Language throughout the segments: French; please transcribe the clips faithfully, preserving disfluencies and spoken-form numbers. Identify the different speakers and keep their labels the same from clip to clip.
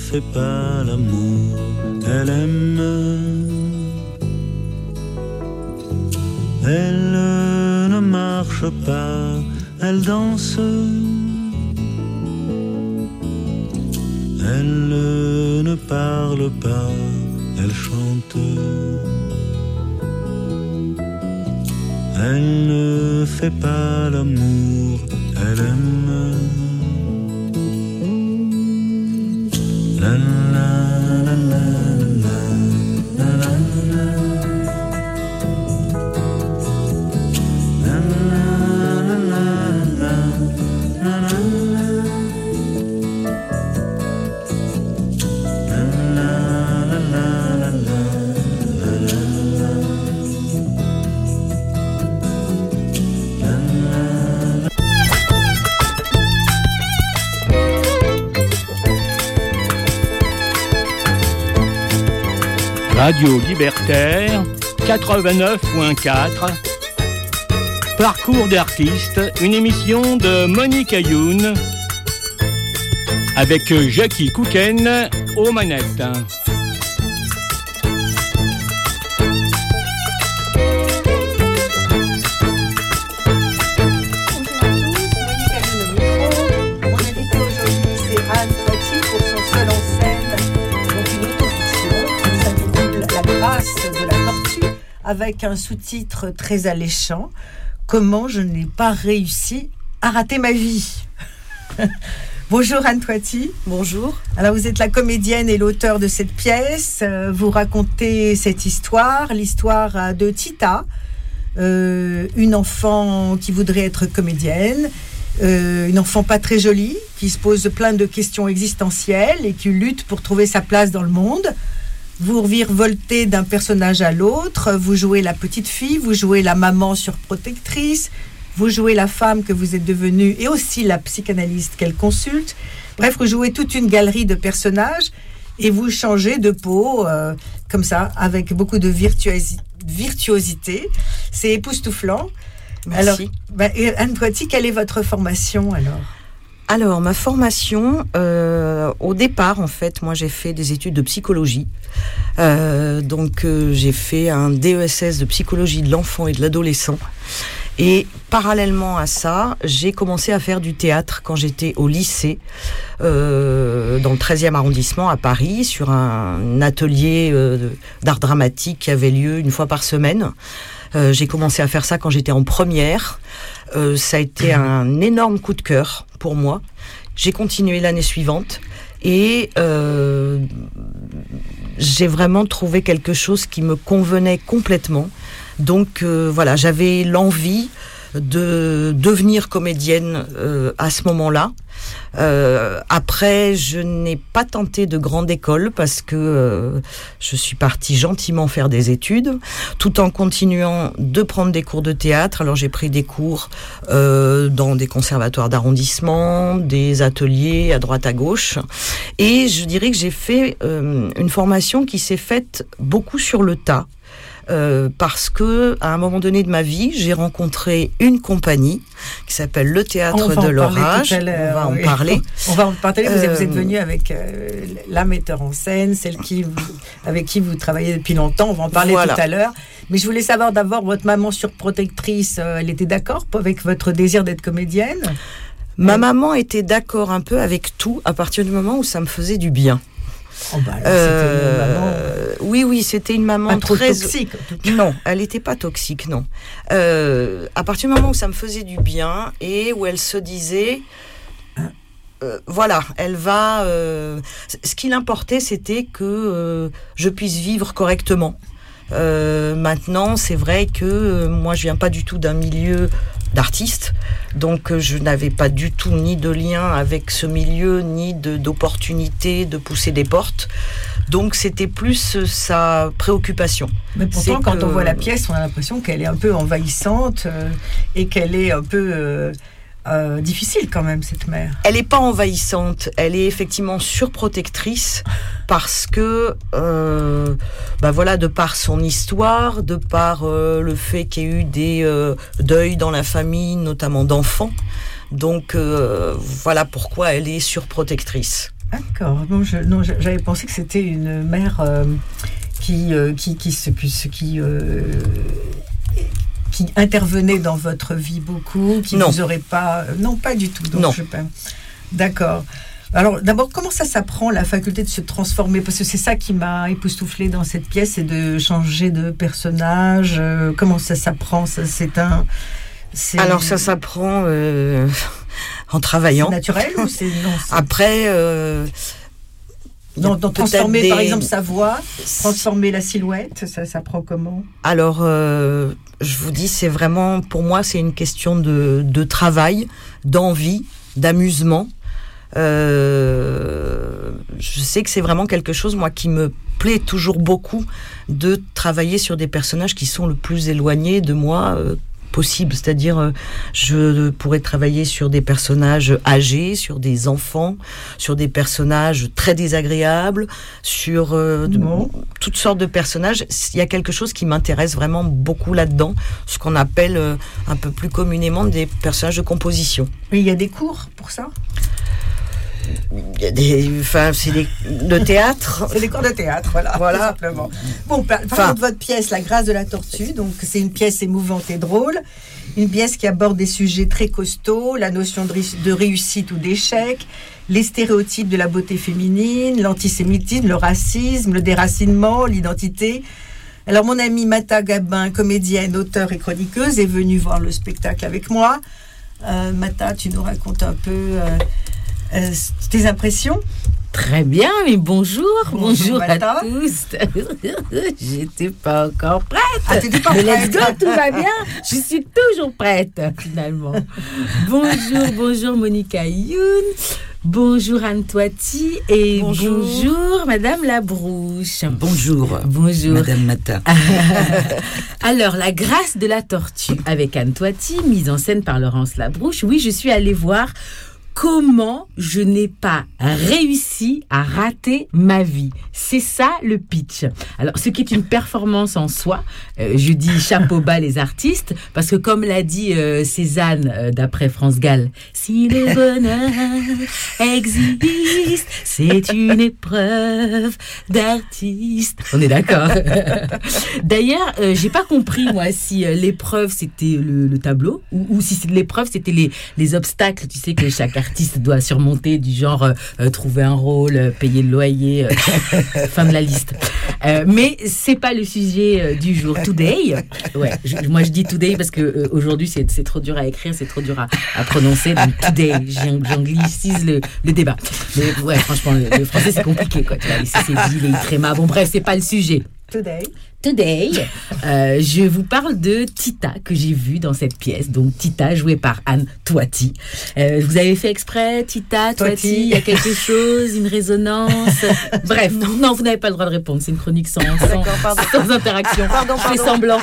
Speaker 1: fait pas l'amour, elle aime. Elle ne marche pas, elle danse. Elle ne parle pas, elle chante. Elle ne fait pas l'amour, elle aime. La la la la la la la la. La la la la la la la.
Speaker 2: Radio Libertaire quatre-vingt-neuf point quatre. Parcours d'artistes, une émission de Monique Ayoun avec Jackie Kouken aux manettes.
Speaker 3: Avec un sous-titre très alléchant, « Comment je n'ai pas réussi à rater ma vie ?» Bonjour Anne Toiti.
Speaker 4: Bonjour.
Speaker 3: Alors vous êtes la comédienne et l'auteur de cette pièce. Vous racontez cette histoire, l'histoire de Tita, euh, une enfant qui voudrait être comédienne, euh, une enfant pas très jolie, qui se pose plein de questions existentielles et qui lutte pour trouver sa place dans le monde. Vous virevoltez d'un personnage à l'autre, vous jouez la petite fille, vous jouez la maman surprotectrice, vous jouez la femme que vous êtes devenue et aussi la psychanalyste qu'elle consulte. Bref, vous jouez toute une galerie de personnages et vous changez de peau euh, comme ça, avec beaucoup de virtuosi- virtuosité. C'est époustouflant.
Speaker 4: Merci.
Speaker 3: Alors, bah, Anne Toiti, quelle est votre formation alors ?
Speaker 4: Alors, ma formation, euh, au départ, en fait, moi, j'ai fait des études de psychologie. Euh, donc, euh, j'ai fait un D E S S de psychologie de l'enfant et de l'adolescent. Et parallèlement à ça, j'ai commencé à faire du théâtre quand j'étais au lycée, euh, dans le treizième arrondissement à Paris, sur un atelier euh, d'art dramatique qui avait lieu une fois par semaine. Euh, j'ai commencé à faire ça quand j'étais en première. Euh, ça a été un énorme coup de cœur pour moi. J'ai continué l'année suivante et euh, j'ai vraiment trouvé quelque chose qui me convenait complètement. Donc euh, voilà, j'avais l'envie de devenir comédienne euh, à ce moment-là. Euh, après, je n'ai pas tenté de grande école parce que euh, je suis partie gentiment faire des études, tout en continuant de prendre des cours de théâtre. Alors j'ai pris des cours euh, dans des conservatoires d'arrondissement, des ateliers à droite à gauche, et je dirais que j'ai fait euh, une formation qui s'est faite beaucoup sur le tas. Euh, parce que à un moment donné de ma vie, j'ai rencontré une compagnie qui s'appelle le Théâtre de l'Orage. On va en
Speaker 3: oui.
Speaker 4: parler.
Speaker 3: On va en parler. Vous,
Speaker 4: euh,
Speaker 3: vous êtes venu avec euh, la metteur en scène, celle qui vous, avec qui vous travaillez depuis longtemps. On va en parler
Speaker 4: voilà.
Speaker 3: tout à l'heure. Mais je voulais savoir d'abord, votre maman surprotectrice, euh, elle était d'accord avec votre désir d'être comédienne ?
Speaker 4: Ma
Speaker 3: elle...
Speaker 4: maman était d'accord un peu avec tout à partir du moment où ça me faisait du bien.
Speaker 3: Oh bah alors,
Speaker 4: euh,
Speaker 3: c'était une maman...
Speaker 4: Oui, oui, c'était une maman
Speaker 3: pas trop
Speaker 4: très
Speaker 3: toxique.
Speaker 4: Non, elle n'était pas toxique, non. Euh, à partir du moment où ça me faisait du bien et où elle se disait, euh, voilà, elle va. Euh, ce qui l'importait, c'était que euh, je puisse vivre correctement. Euh, maintenant, c'est vrai que euh, moi, je viens pas du tout d'un milieu d'artiste, donc euh, je n'avais pas du tout ni de lien avec ce milieu, ni de, d'opportunité de pousser des portes. Donc c'était plus euh, sa préoccupation.
Speaker 3: Mais pourtant,
Speaker 4: c'est
Speaker 3: quand
Speaker 4: que...
Speaker 3: on voit la pièce, on a l'impression qu'elle est un peu envahissante euh, et qu'elle est un peu euh, euh, difficile quand même, cette mère.
Speaker 4: Elle n'est pas envahissante, elle est effectivement surprotectrice parce que, euh, bah voilà, de par son histoire, de par euh, le fait qu'il y ait eu des euh, deuils dans la famille, notamment d'enfants. Donc euh, voilà pourquoi elle est surprotectrice.
Speaker 3: D'accord. Non, je, non, j'avais pensé que c'était une mère euh, qui, euh, qui, qui, se, qui, euh, qui intervenait dans votre vie beaucoup, qui ne vous aurait pas... Non, pas du tout. Donc
Speaker 4: non.
Speaker 3: Je, d'accord. Alors, d'abord, comment ça s'apprend, la faculté de se transformer ? Parce que c'est ça qui m'a époustouflée dans cette pièce, c'est de changer de personnage. Euh, comment ça s'apprend ? Ça, c'est un... C'est...
Speaker 4: Alors, ça s'apprend euh, en travaillant.
Speaker 3: C'est naturel ou c'est... Non, c'est...
Speaker 4: Après... Euh,
Speaker 3: dans, dans transformer, des... par exemple, sa voix, transformer la silhouette, ça s'apprend comment ?
Speaker 4: Alors, euh, je vous dis, c'est vraiment... Pour moi, c'est une question de, de travail, d'envie, d'amusement. Euh, je sais que c'est vraiment quelque chose, moi, qui me plaît toujours beaucoup, de travailler sur des personnages qui sont le plus éloignés de moi euh, possible. C'est-à-dire, euh, je pourrais travailler sur des personnages âgés, sur des enfants, sur des personnages très désagréables, sur euh, de, toutes sortes de personnages. Il y a quelque chose qui m'intéresse vraiment beaucoup là-dedans, ce qu'on appelle euh, un peu plus communément des personnages de composition.
Speaker 3: Mais il y a des cours pour ça ?
Speaker 4: Il y a des, enfin, c'est des, de théâtre.
Speaker 3: C'est des cours de théâtre, voilà. Voilà. Simplement. Bon, parlons enfin, de votre pièce, La Grâce de la Tortue. Donc, c'est une pièce émouvante et drôle. Une pièce qui aborde des sujets très costauds, la notion de, de réussite ou d'échec, les stéréotypes de la beauté féminine, l'antisémitisme, le racisme, le déracinement, l'identité. Alors, mon amie Mata Gabin, comédienne, auteure et chroniqueuse, est venue voir le spectacle avec moi. Euh, Mata, tu nous racontes un peu... Euh, Euh, tes impressions ?
Speaker 5: Très bien, mais bonjour, bonjour, bonjour à
Speaker 3: Mata.
Speaker 5: tous. J'étais pas encore prête.
Speaker 3: Ah, t'étais pas
Speaker 5: mais
Speaker 3: prête.
Speaker 5: Let's go, tout va bien. Je suis toujours prête, finalement. Bonjour, bonjour Monica Youn. Bonjour Anne Toiti et bonjour. bonjour Madame Labrouche.
Speaker 6: Bonjour.
Speaker 5: Bonjour
Speaker 6: Madame Mata.
Speaker 5: Alors, La Grâce de la Tortue avec Anne Toiti, mise en scène par Laurence Labrouche. Oui, je suis allée voir comment je n'ai pas réussi à rater ma vie. C'est ça le pitch. Alors, ce qui est une performance en soi, euh, je dis chapeau bas les artistes, parce que comme l'a dit euh, Cézanne euh, d'après France Gall, si le bonheur existe, c'est une épreuve d'artiste. On est d'accord. D'ailleurs, euh, j'ai pas compris moi si euh, l'épreuve c'était le, le tableau ou, ou si l'épreuve c'était les, les obstacles, tu sais que chaque artiste artiste doit surmonter, du genre euh, euh, trouver un rôle, euh, payer le loyer, euh, fin de la liste. Euh, mais c'est pas le sujet euh, du jour. Today, ouais, je, moi je dis today parce que euh, aujourd'hui c'est, c'est trop dur à écrire, c'est trop dur à, à prononcer. Donc today, j'anglicise le, le débat. Mais ouais, franchement, le, le français c'est compliqué, quoi. Tu vois, les C C D, les trémas. Bon bref, c'est pas le sujet.
Speaker 3: Today.
Speaker 5: Today, euh, je vous parle de Tita que j'ai vue dans cette pièce. Donc Tita jouée par Anne Toiti. Euh, vous avez fait exprès, Tita, Toiti, il y a quelque chose, une résonance. Bref, non, non, vous n'avez pas le droit de répondre. C'est une chronique sans, sans, sans interaction. Pardon, pardon. Je fais semblant.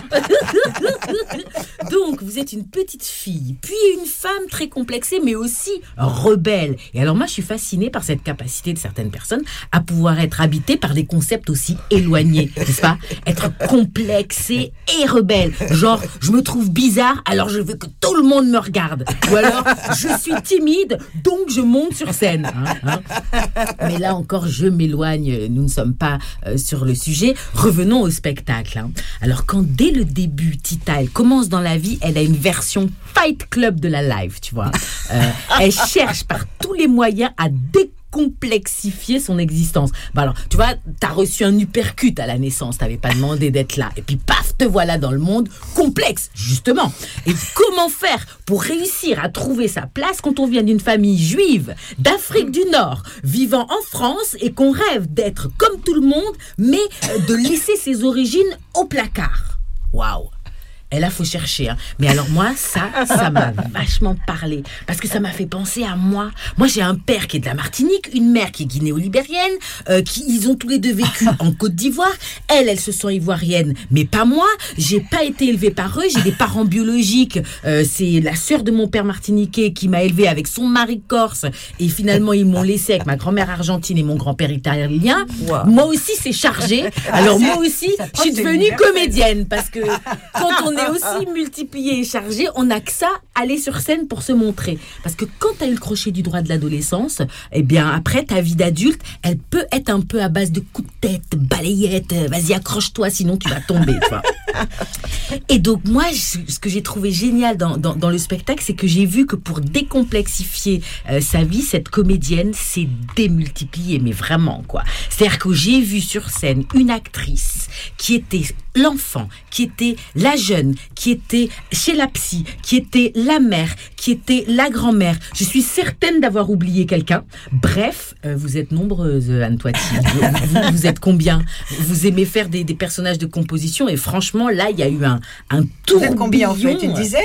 Speaker 5: Donc vous êtes une petite fille, puis une femme très complexée, mais aussi rebelle. Et alors moi, je suis fascinée par cette capacité de certaines personnes à pouvoir être habitées par des concepts aussi éloignés, n'est-ce pas ? Être complexée et rebelle. Genre, je me trouve bizarre, alors je veux que tout le monde me regarde. Ou alors, je suis timide, donc je monte sur scène. Hein, hein. Mais là encore, je m'éloigne. Nous ne sommes pas euh, sur le sujet. Revenons au spectacle. Hein. Alors, quand dès le début, Tita, elle commence dans la vie, elle a une version Fight Club de la live, tu vois. Euh, elle cherche par tous les moyens à découvrir complexifier son existence. Bah alors, tu vois, t'as reçu un uppercut à la naissance, t'avais pas demandé d'être là, et puis paf, te voilà dans le monde complexe, justement. Et comment faire pour réussir à trouver sa place quand on vient d'une famille juive d'Afrique du Nord, vivant en France, et qu'on rêve d'être comme tout le monde, mais de laisser ses origines au placard. Waouh! Et là, il faut chercher. Hein. Mais alors moi, ça, ça m'a vachement parlé. Parce que ça m'a fait penser à moi. Moi, j'ai un père qui est de la Martinique, une mère qui est guinéo-libérienne, euh, qui, ils ont tous les deux vécu en Côte d'Ivoire. Elle, elle se sent ivoirienne, mais pas moi. J'ai pas été élevée par eux. J'ai des parents biologiques. Euh, c'est la sœur de mon père martiniquais qui m'a élevée avec son mari corse. Et finalement, ils m'ont laissée avec ma grand-mère argentine et mon grand-père italien. Wow. Moi aussi, c'est chargé. Alors moi aussi, je suis devenue comédienne. Parce que quand on est aussi multiplié et chargé, on n'a que ça aller sur scène pour se montrer. Parce que quand tu as eu le crochet du droit de l'adolescence, eh bien, après, ta vie d'adulte, elle peut être un peu à base de coups de tête, balayettes, vas-y, accroche-toi, sinon tu vas tomber, tu vois. Et donc, moi, ce que j'ai trouvé génial dans, dans, dans le spectacle, c'est que j'ai vu que pour décomplexifier euh, sa vie, cette comédienne s'est démultipliée, mais vraiment, quoi. C'est-à-dire que j'ai vu sur scène une actrice qui était l'enfant, qui était la jeune, qui était chez la psy, qui était la mère, qui était la grand-mère. Je suis certaine d'avoir oublié quelqu'un. Bref, euh, vous êtes nombreuses, Anne Toiti. Vous, vous, vous êtes combien ? Vous aimez faire des, des personnages de composition et franchement, là, il y a eu un, un tourbillon.
Speaker 3: Vous êtes combien en fait ? Une dizaine ?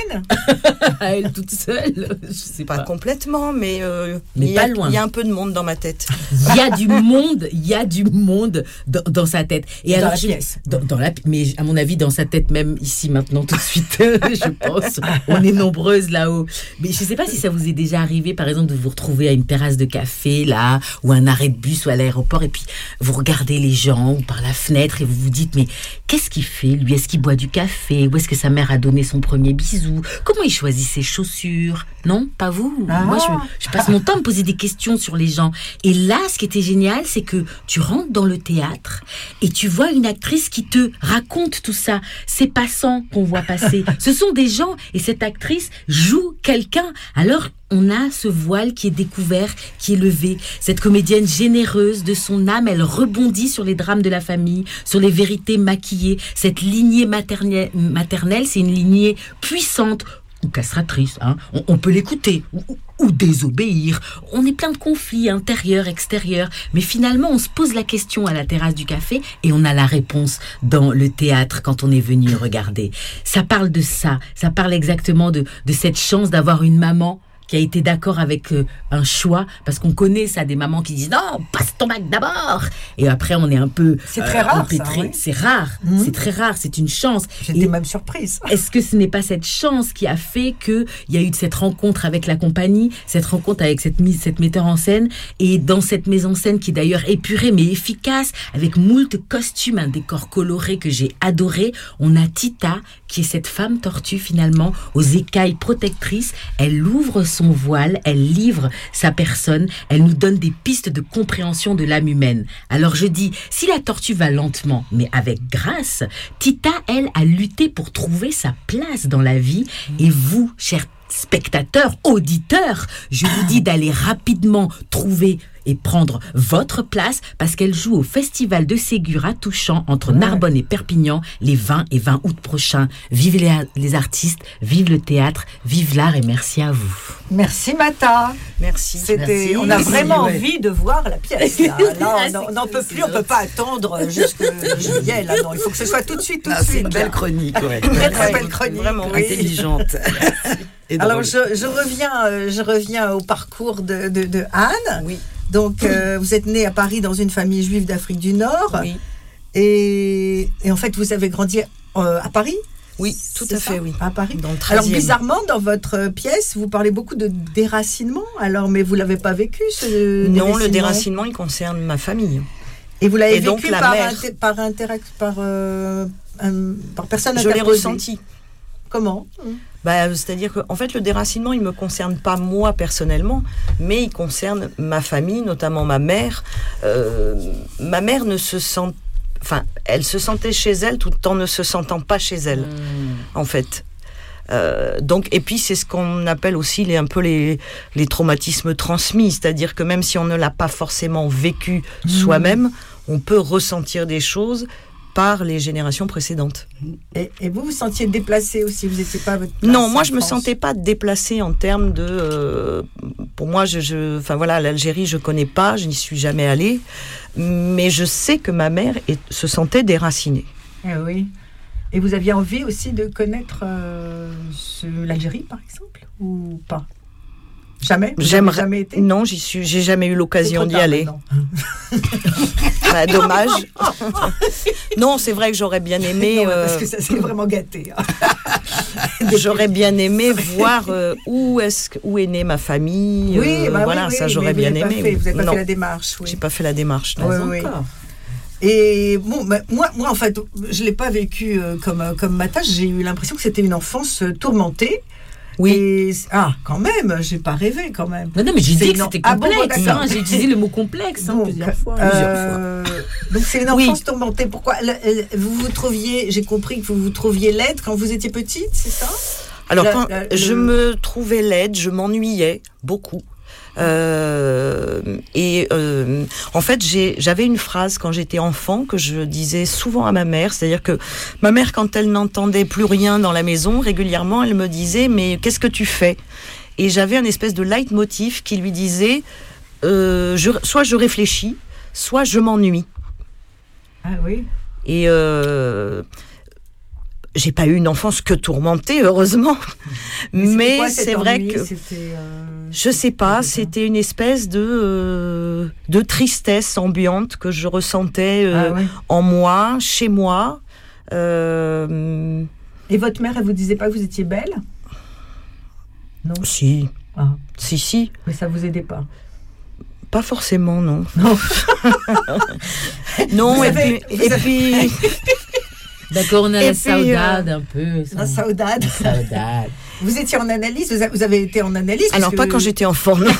Speaker 5: À elle toute seule, je sais
Speaker 4: pas. Pas complètement, mais, euh,
Speaker 5: mais
Speaker 4: il, y
Speaker 5: pas
Speaker 4: a,
Speaker 5: loin.
Speaker 4: Il y a un peu de monde dans ma tête.
Speaker 5: Il y a du monde, il y a du monde dans, dans sa tête. Et
Speaker 3: dans
Speaker 5: alors,
Speaker 3: la
Speaker 5: je,
Speaker 3: pièce.
Speaker 5: Dans, dans la, mais à mon avis, dans sa tête même ici maintenant tout de suite, je pense. On est nombreuses là-haut. Mais je ne sais pas si ça vous est déjà arrivé, par exemple, de vous retrouver à une terrasse de café là, ou un arrêt de bus ou à l'aéroport, et puis vous regardez les gens ou par la fenêtre et vous vous dites mais qu'est-ce qu'il fait lui ? Est-ce qu'il boit du café ? Où est-ce que sa mère a donné son premier bisou ? Comment il choisit ses chaussures ? Non, pas vous.
Speaker 3: Ah.
Speaker 5: Moi, je, je passe mon temps à me poser des questions sur les gens. Et là, ce qui était génial, c'est que tu rentres dans le théâtre et tu vois une actrice qui te raconte tout ça. Ces passants qu'on voit passer, ce sont des gens et cette actrice joue quelqu'un. Alors, on a ce voile qui est découvert, qui est levé. Cette comédienne généreuse de son âme, elle rebondit sur les drames de la famille, sur les vérités maquillées. Cette lignée maternelle, maternelle c'est une lignée puissante ou castratrice. Hein. On, on peut l'écouter ou, ou, ou désobéir. On est plein de conflits intérieurs, extérieurs. Mais finalement, on se pose la question à la terrasse du café et on a la réponse dans le théâtre quand on est venu regarder. Ça parle de ça. Ça parle exactement de, de cette chance d'avoir une maman qui a été d'accord avec euh, un choix, parce qu'on connaît ça, des mamans qui disent non, passe ton bac d'abord, et après on est un peu
Speaker 3: c'est très euh, rare,
Speaker 5: empêtré.
Speaker 3: Ça, oui.
Speaker 5: C'est rare, mmh. c'est très rare, c'est une chance.
Speaker 3: J'étais
Speaker 5: et
Speaker 3: même surprise.
Speaker 5: Est-ce que ce n'est pas cette chance qui a fait qu'il y a eu cette rencontre avec la compagnie, cette rencontre avec cette, mise, cette metteur en scène, et dans cette mise en scène qui est d'ailleurs épurée mais efficace, avec moult costumes, un décor coloré que j'ai adoré, on a Tita, qui est cette femme tortue finalement, aux écailles protectrices. Elle ouvre son son voile, elle livre sa personne, elle nous donne des pistes de compréhension de l'âme humaine. Alors je dis, si la tortue va lentement, mais avec grâce, Tita, elle, a lutté pour trouver sa place dans la vie. Et vous, chers spectateurs, auditeurs, je vous dis d'aller rapidement trouver et prendre votre place, parce qu'elle joue au Festival de Ségur à Touchant entre ouais. Narbonne et Perpignan les vingt et vingt août prochains. Vive les, les artistes, vive le théâtre, vive l'art, et merci à vous.
Speaker 3: Merci Mata.
Speaker 4: Merci.
Speaker 3: C'était,
Speaker 5: merci.
Speaker 3: on a
Speaker 5: merci,
Speaker 3: vraiment
Speaker 5: ouais.
Speaker 3: envie de voir la pièce. Là, là on n'en peut plus, on ne peut pas attendre jusqu'à juillet. Là, non, il faut que ce soit tout de suite, tout de
Speaker 4: ah,
Speaker 3: suite.
Speaker 4: C'est une belle chronique, ouais.
Speaker 3: Très très belle chronique,
Speaker 4: vraiment
Speaker 3: oui.
Speaker 4: intelligente.
Speaker 3: Alors je, je reviens, euh, je reviens au parcours de, de, de Anne.
Speaker 4: Oui.
Speaker 3: Donc euh, vous êtes née à Paris dans une famille juive d'Afrique du Nord.
Speaker 4: Oui.
Speaker 3: Et, et en fait vous avez grandi euh, à Paris.
Speaker 4: Oui, tout
Speaker 3: c'est
Speaker 4: à fait,
Speaker 3: ça,
Speaker 4: oui.
Speaker 3: À Paris.
Speaker 4: Dans le treizième.
Speaker 3: Alors bizarrement, dans votre pièce, vous parlez beaucoup de déracinement. Alors, mais vous l'avez pas vécu ce
Speaker 4: Non,
Speaker 3: déracinement.
Speaker 4: le déracinement, il concerne ma famille.
Speaker 3: Et vous l'avez
Speaker 4: et
Speaker 3: vécu
Speaker 4: donc, la
Speaker 3: par,
Speaker 4: mère.
Speaker 3: inter, par interact, par euh, un, par personne
Speaker 4: Je l'ai
Speaker 3: interposée.
Speaker 4: ressenti.
Speaker 3: Comment ?
Speaker 4: Bah, c'est-à-dire qu'en fait, le déracinement, il ne me concerne pas moi personnellement, mais il concerne ma famille, notamment ma mère. Euh, ma mère ne se sent, enfin, elle se sentait chez elle tout en ne se sentant pas chez elle, mmh. en fait. Euh, donc, et puis c'est ce qu'on appelle aussi les, un peu les, les traumatismes transmis, c'est-à-dire que même si on ne l'a pas forcément vécu mmh. soi-même, on peut ressentir des choses par les générations précédentes.
Speaker 3: Et, et vous vous sentiez déplacé aussi, vous n'étiez pas à votre place?
Speaker 4: Non, moi je
Speaker 3: France.
Speaker 4: me sentais pas déplacée en termes de. Euh, pour moi, je, je, enfin voilà, l'Algérie je connais pas, je n'y suis jamais allée, mais je sais que ma mère est, se sentait déracinée.
Speaker 3: Eh oui. Et vous aviez envie aussi de connaître euh, ce, l'Algérie, par exemple, ou pas? Jamais. Vous
Speaker 4: J'aimerais.
Speaker 3: Jamais été?
Speaker 4: Non, j'y suis. J'ai jamais eu l'occasion d'y aller. Bah, dommage. Non, c'est vrai que j'aurais bien aimé.
Speaker 3: Non,
Speaker 4: euh...
Speaker 3: parce que ça s'est vraiment gâté. Hein.
Speaker 4: J'aurais bien aimé voir euh, où est-ce où est née ma famille.
Speaker 3: Oui,
Speaker 4: euh,
Speaker 3: bah
Speaker 4: voilà,
Speaker 3: oui,
Speaker 4: ça
Speaker 3: oui,
Speaker 4: j'aurais bien
Speaker 3: vous
Speaker 4: aimé.
Speaker 3: Fait, vous n'avez pas
Speaker 4: non.
Speaker 3: fait la démarche. Oui.
Speaker 4: J'ai pas fait la démarche.
Speaker 3: Oui, oui.
Speaker 5: Encore.
Speaker 3: Et bon, bah, moi, moi, en fait, je l'ai pas vécu euh, comme comme ma tâche. J'ai eu l'impression que c'était une enfance euh, tourmentée.
Speaker 4: Oui.
Speaker 3: Et, ah, quand même, j'ai pas rêvé quand même.
Speaker 5: Non, non, mais j'ai
Speaker 3: C'est
Speaker 5: dit que
Speaker 3: une-
Speaker 5: c'était
Speaker 3: Ah bon,
Speaker 5: complexe.
Speaker 3: d'accord.
Speaker 5: hein. J'ai utilisé le mot complexe hein,
Speaker 3: Donc,
Speaker 5: plusieurs fois.
Speaker 3: euh, donc c'est une
Speaker 4: Oui.
Speaker 3: enfance tourmentée. Pourquoi le- euh, vous vous trouviez, j'ai compris que vous vous trouviez laide quand vous étiez petite, c'est ça?
Speaker 4: Alors,
Speaker 3: Le-
Speaker 4: quand
Speaker 3: le-
Speaker 4: je
Speaker 3: le-
Speaker 4: me trouvais laide, je m'ennuyais beaucoup. Euh, et euh, en fait, j'ai, j'avais une phrase quand j'étais enfant que je disais souvent à ma mère, c'est-à-dire que ma mère, quand elle n'entendait plus rien dans la maison, régulièrement, elle me disait « Mais qu'est-ce que tu fais ?» Et j'avais un espèce de leitmotiv qui lui disait euh, je, « Soit je réfléchis, soit je m'ennuie. »
Speaker 3: Ah oui.
Speaker 4: Et euh, j'ai pas eu une enfance que tourmentée, heureusement.
Speaker 3: Mais, c'était
Speaker 4: Mais
Speaker 3: quoi, cet
Speaker 4: c'est vrai
Speaker 3: ennui?
Speaker 4: que
Speaker 3: C'était, euh,
Speaker 4: je sais pas,
Speaker 3: c'était ça.
Speaker 4: c'était une espèce de euh, de tristesse ambiante que je ressentais euh,
Speaker 3: Ah ouais.
Speaker 4: en moi, chez moi. Euh,
Speaker 3: Et votre mère, elle vous disait pas que vous étiez belle? Non.
Speaker 4: si,
Speaker 3: Ah,
Speaker 4: si, si,
Speaker 3: mais ça vous aidait pas.
Speaker 4: pas forcément, non.
Speaker 3: Non.
Speaker 4: Non,
Speaker 3: Vous
Speaker 4: et
Speaker 3: avez-
Speaker 4: puis,
Speaker 3: vous
Speaker 4: et
Speaker 3: avez-
Speaker 4: puis,
Speaker 5: D'accord, on a
Speaker 4: Et
Speaker 5: la
Speaker 4: puis,
Speaker 5: saudade un peu. ça.
Speaker 3: La saudade.
Speaker 5: Saudade.
Speaker 3: Vous étiez en analyse, vous, a- vous avez été en analyse.
Speaker 4: alors
Speaker 3: parce
Speaker 4: pas
Speaker 3: que-
Speaker 4: quand j'étais enfant, non.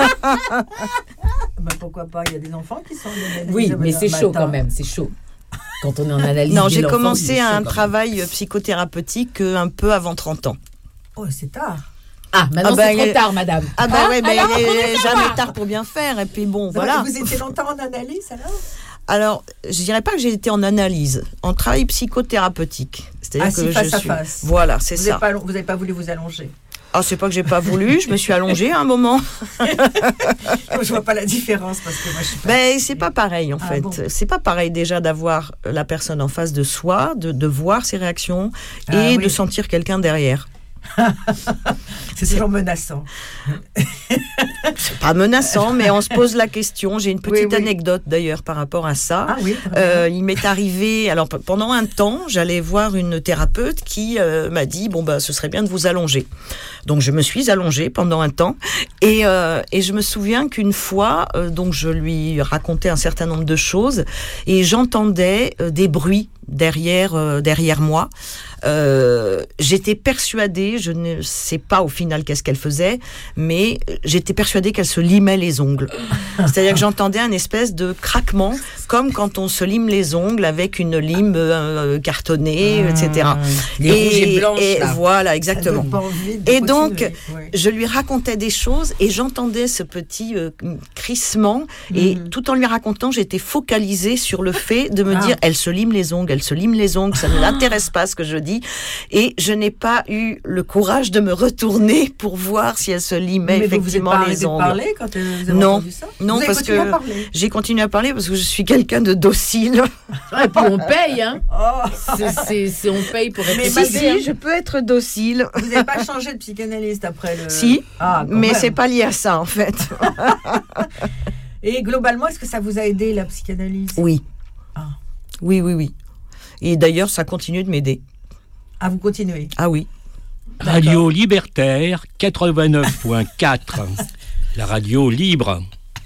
Speaker 3: Bah, pourquoi pas, il y a des enfants qui sont en analyse.
Speaker 5: Oui,
Speaker 3: le
Speaker 5: mais c'est chaud
Speaker 3: matin.
Speaker 5: quand même, c'est chaud. Quand on est en analyse.
Speaker 4: Non,
Speaker 5: dès
Speaker 4: j'ai
Speaker 5: l'enfance,
Speaker 4: commencé
Speaker 5: c'est chaud
Speaker 4: un
Speaker 5: quand même.
Speaker 4: travail psychothérapeutique euh, un peu avant trente ans.
Speaker 3: Oh, c'est tard.
Speaker 5: Ah, maintenant
Speaker 4: Ah bah,
Speaker 5: c'est trop
Speaker 4: il-
Speaker 5: tard, madame.
Speaker 4: Ah bah
Speaker 5: Hein
Speaker 4: ouais, mais
Speaker 5: Alors,
Speaker 4: il
Speaker 5: on
Speaker 4: est
Speaker 5: est
Speaker 4: jamais
Speaker 5: savoir.
Speaker 4: tard pour bien faire. Et puis bon,
Speaker 3: Non,
Speaker 4: voilà.
Speaker 3: mais Vous étiez longtemps en analyse alors?
Speaker 4: Alors, je dirais pas que j'ai été en analyse, en travail psychothérapeutique. C'est-à-dire
Speaker 3: Ah,
Speaker 4: que
Speaker 3: si, face
Speaker 4: je
Speaker 3: à
Speaker 4: suis.
Speaker 3: face.
Speaker 4: Voilà, c'est
Speaker 3: Vous
Speaker 4: ça.
Speaker 3: n'avez pas, vous avez pas voulu vous allonger.
Speaker 4: Ah, c'est pas que j'ai pas voulu, je me suis allongée à un moment.
Speaker 3: Je vois pas la différence parce que moi je suis pas.
Speaker 4: Ben, c'est pas pareil en
Speaker 3: Ah
Speaker 4: fait.
Speaker 3: bon.
Speaker 4: C'est pas pareil déjà d'avoir la personne en face de soi, de, de voir ses réactions
Speaker 3: Ah
Speaker 4: et
Speaker 3: oui.
Speaker 4: de sentir quelqu'un derrière.
Speaker 3: C'est toujours menaçant.
Speaker 4: C'est pas menaçant, mais on se pose la question. J'ai une petite
Speaker 3: Oui, oui.
Speaker 4: anecdote d'ailleurs par rapport à ça.
Speaker 3: Ah oui. très bien.
Speaker 4: Euh, il m'est arrivé, alors p- pendant un temps, j'allais voir une thérapeute qui euh, m'a dit bon bah ce serait bien de vous allonger. Donc je me suis allongée pendant un temps et euh, et je me souviens qu'une fois, euh, donc je lui racontais un certain nombre de choses et j'entendais euh, des bruits derrière euh, derrière moi. Euh, j'étais persuadée, je ne sais pas au final qu'est-ce qu'elle faisait, mais j'étais persuadée qu'elle se limait les ongles. C'est-à-dire que j'entendais un espèce de craquement, comme quand on se lime les ongles avec une lime euh, cartonnée, et cetera.
Speaker 5: Les rouges et blanches,
Speaker 4: et
Speaker 5: là.
Speaker 4: voilà,
Speaker 3: Ça
Speaker 4: exactement.
Speaker 3: donne pas envie de
Speaker 4: Et donc,
Speaker 3: continuer. Ouais.
Speaker 4: Je lui racontais des choses et j'entendais ce petit euh, crissement et
Speaker 3: Mhm.
Speaker 4: tout en lui racontant, j'étais focalisée sur le fait de me
Speaker 3: Ah.
Speaker 4: dire elle se lime les ongles, elle se lime les ongles, ça ne l'intéresse pas ce que je dis et je n'ai pas eu le courage de me retourner pour voir si elle se limait
Speaker 3: Mais vous vous êtes
Speaker 4: effectivement
Speaker 3: pas arrêté
Speaker 4: les
Speaker 3: de
Speaker 4: ongles.
Speaker 3: parler quand euh, vous avez
Speaker 4: Non.
Speaker 3: entendu ça?
Speaker 4: Non,
Speaker 3: Vous avez
Speaker 4: parce
Speaker 3: continué
Speaker 4: que-
Speaker 3: à parler.
Speaker 4: J'ai continué à parler parce que je suis quelqu'un de docile.
Speaker 5: Et puis on paye, hein.
Speaker 3: Oh,
Speaker 5: C'est, c'est, c'est- on paye pour être
Speaker 3: Mais
Speaker 4: Si,
Speaker 3: malgré-
Speaker 4: si, je peux être docile.
Speaker 3: vous n'avez pas changé de psychanalyste après le.
Speaker 4: Si,
Speaker 3: Ah, quand
Speaker 4: mais
Speaker 3: même.
Speaker 4: c'est pas lié à ça en fait.
Speaker 3: Et globalement, est-ce que ça vous a aidé la psychanalyse?
Speaker 4: Oui.
Speaker 3: Ah.
Speaker 4: Oui, oui, oui. Et d'ailleurs, ça continue de m'aider.
Speaker 3: Ah, vous continuez.
Speaker 4: Ah oui.
Speaker 2: Radio Libertaire quatre-vingt-neuf point quatre. La radio libre.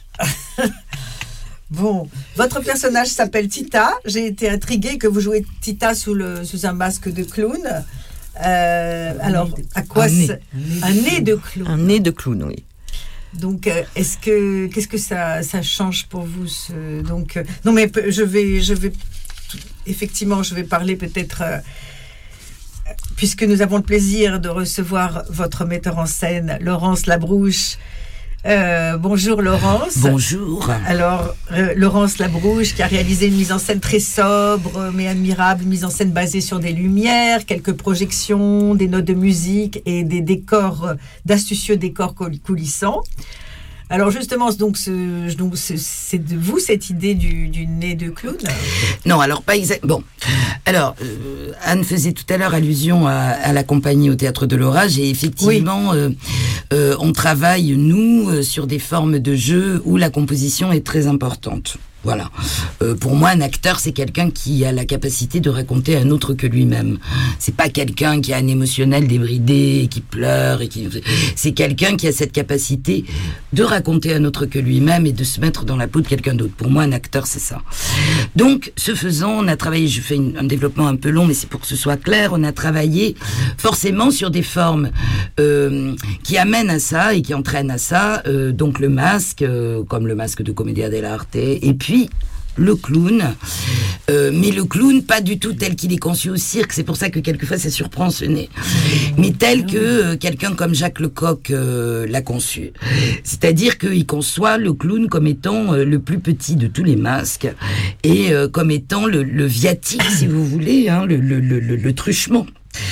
Speaker 3: Bon, votre personnage s'appelle Tita. J'ai été intriguée que vous jouez Tita sous, le, sous un masque de clown. Euh, alors, à quoi
Speaker 5: un nez.
Speaker 3: ça- Un nez de clown.
Speaker 4: Un nez de clown, oui.
Speaker 3: Donc, euh, est-ce que qu'est-ce que ça, ça change pour vous ce, donc euh, non mais pe- je vais je vais effectivement je vais parler peut-être euh, puisque nous avons le plaisir de recevoir votre metteur en scène Laurence Labrouche. Euh, bonjour Laurence.
Speaker 6: Bonjour.
Speaker 3: Alors, euh, Laurence Labrouche, qui a réalisé une mise en scène très sobre, mais admirable, une mise en scène basée sur des lumières, quelques projections, des notes de musique et des décors, euh, d'astucieux décors coul- coulissants. Alors justement, donc, ce, donc ce- c'est de vous cette idée du, du nez de clown?
Speaker 6: Non, alors pas exact. Bon, alors euh, Anne faisait tout à l'heure allusion à, à la compagnie au Théâtre de l'Orage et effectivement, euh, euh, on travaille nous euh, sur des formes de jeu où la composition est très importante. Voilà. Euh, pour moi, un acteur, c'est quelqu'un qui a la capacité de raconter un autre que lui-même. C'est pas quelqu'un qui a un émotionnel débridé, et qui pleure, et qui... c'est quelqu'un qui a cette capacité de raconter un autre que lui-même et de se mettre dans la peau de quelqu'un d'autre. Pour moi, un acteur, c'est ça. Donc, ce faisant, on a travaillé, je fais une, un développement un peu long, mais c'est pour que ce soit clair, on a travaillé forcément sur des formes euh, qui amènent à ça et qui entraînent à ça, euh, donc le masque, euh, comme le masque de Commedia dell'arte, et puis Puis le clown, euh, mais le clown pas du tout tel qu'il est conçu au cirque, c'est pour ça que quelquefois ça surprend ce nez, mais tel que euh, quelqu'un comme Jacques Lecoq euh, l'a conçu, c'est-à-dire qu'il conçoit le clown comme étant euh, le plus petit de tous les masques et euh, comme étant le, le viatique, si vous voulez, hein, le, le, le, le truchement.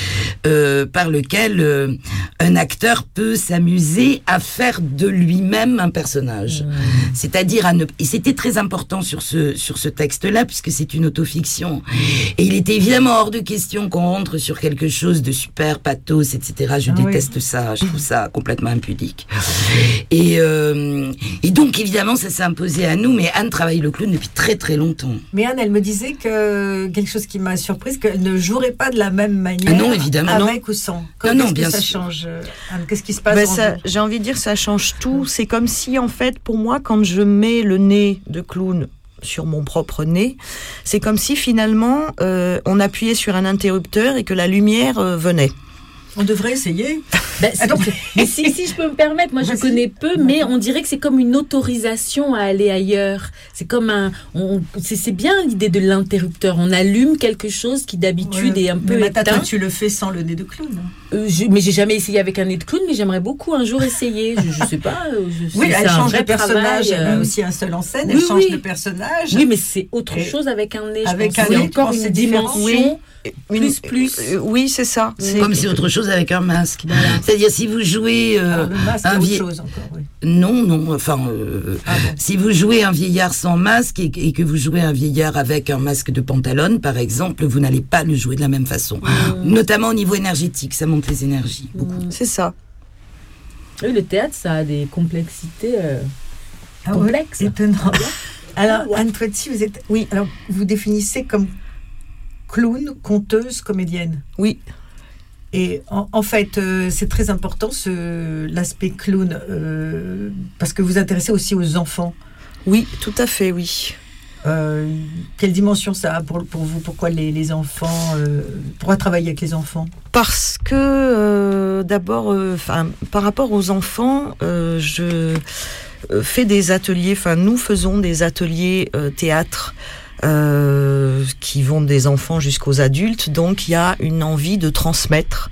Speaker 6: Euh, par lequel euh, un acteur peut s'amuser à faire de lui-même un personnage. Mmh. C'est-à-dire à ne... Et c'était très important sur ce, sur ce texte-là, puisque c'est une autofiction. Et il était évidemment hors de question qu'on rentre sur quelque chose de super pathos, et cetera. Je ah déteste oui. ça, je trouve ça complètement impudique. Et, euh, et donc, évidemment, ça s'est imposé à nous, mais Anne travaille le clown depuis très très longtemps.
Speaker 3: Mais Anne, elle me disait que quelque chose qui m'a surprise, qu'elle ne jouerait pas de la même manière.
Speaker 6: Ah non, évidemment.
Speaker 3: Avec
Speaker 6: non.
Speaker 3: ou sans.
Speaker 6: Non, non,
Speaker 3: qu'est-ce
Speaker 6: bien
Speaker 3: que ça
Speaker 6: sûr.
Speaker 3: change, Anne? Qu'est-ce qui se passe
Speaker 4: ben
Speaker 3: en
Speaker 4: ça,
Speaker 3: vous?
Speaker 4: J'ai envie de dire, ça change tout. C'est comme si, en fait, pour moi, quand je mets le nez de clown sur mon propre nez, c'est comme si finalement euh, on appuyait sur un interrupteur et que la lumière euh, venait.
Speaker 3: On devrait essayer.
Speaker 5: Ben, mais si, si je peux me permettre, moi je Vas-y. connais peu, mais on dirait que c'est comme une autorisation à aller ailleurs. C'est comme un, on, c'est, c'est bien l'idée de l'interrupteur. On allume quelque chose qui d'habitude ouais, est un peu éteint.
Speaker 3: Toi, tu le fais sans le nez de clown.
Speaker 5: Euh, je, mais j'ai jamais essayé avec un nez de clown, mais j'aimerais beaucoup un jour essayer. Je, je sais pas. Je,
Speaker 3: oui,
Speaker 5: c'est,
Speaker 3: elle
Speaker 5: c'est
Speaker 3: change
Speaker 5: un
Speaker 3: de personnage.
Speaker 5: travail,
Speaker 3: Elle a
Speaker 5: euh...
Speaker 3: aussi un seul en scène.
Speaker 5: Oui,
Speaker 3: elle change
Speaker 5: oui.
Speaker 3: de personnage.
Speaker 5: Oui, mais c'est autre
Speaker 3: Et
Speaker 5: chose avec un nez.
Speaker 3: Avec
Speaker 5: je pense.
Speaker 3: un nez,
Speaker 5: c'est encore une dimension.
Speaker 4: Oui.
Speaker 5: Plus, plus.
Speaker 4: Euh, oui, c'est ça. C'est...
Speaker 6: Comme c'est autre chose avec un masque. Voilà. C'est-à-dire, si vous jouez... Euh,
Speaker 3: Alors, le masque,
Speaker 6: un
Speaker 3: c'est
Speaker 6: vie...
Speaker 3: autre chose encore, oui.
Speaker 6: Non, non, enfin... Euh, ah bon. Si vous jouez un vieillard sans masque et, et que vous jouez un vieillard avec un masque de pantalone, par exemple, vous n'allez pas le jouer de la même façon. Mmh. Notamment au niveau énergétique, ça monte les énergies, beaucoup.
Speaker 4: Mmh. C'est ça.
Speaker 5: Oui, le théâtre, ça a des complexités euh,
Speaker 3: ah
Speaker 5: complexes.
Speaker 3: Ouais, étonnant. Alors, Anne Toiti, vous êtes... Oui, alors, vous définissez comme... clown, conteuse, comédienne.
Speaker 4: Oui.
Speaker 3: Et en, en fait, euh, c'est très important ce, l'aspect clown, euh, parce que vous vous intéressez aussi aux enfants.
Speaker 4: Oui, tout à fait, oui.
Speaker 3: Euh, quelle dimension ça a pour, pour vous? Pourquoi les, les enfants euh, pourquoi travailler avec les enfants?
Speaker 4: Parce que, euh, d'abord, euh, par rapport aux enfants, euh, je fais des ateliers, enfin, nous faisons des ateliers euh, théâtre Euh, qui vont des enfants jusqu'aux adultes, donc il y a une envie de transmettre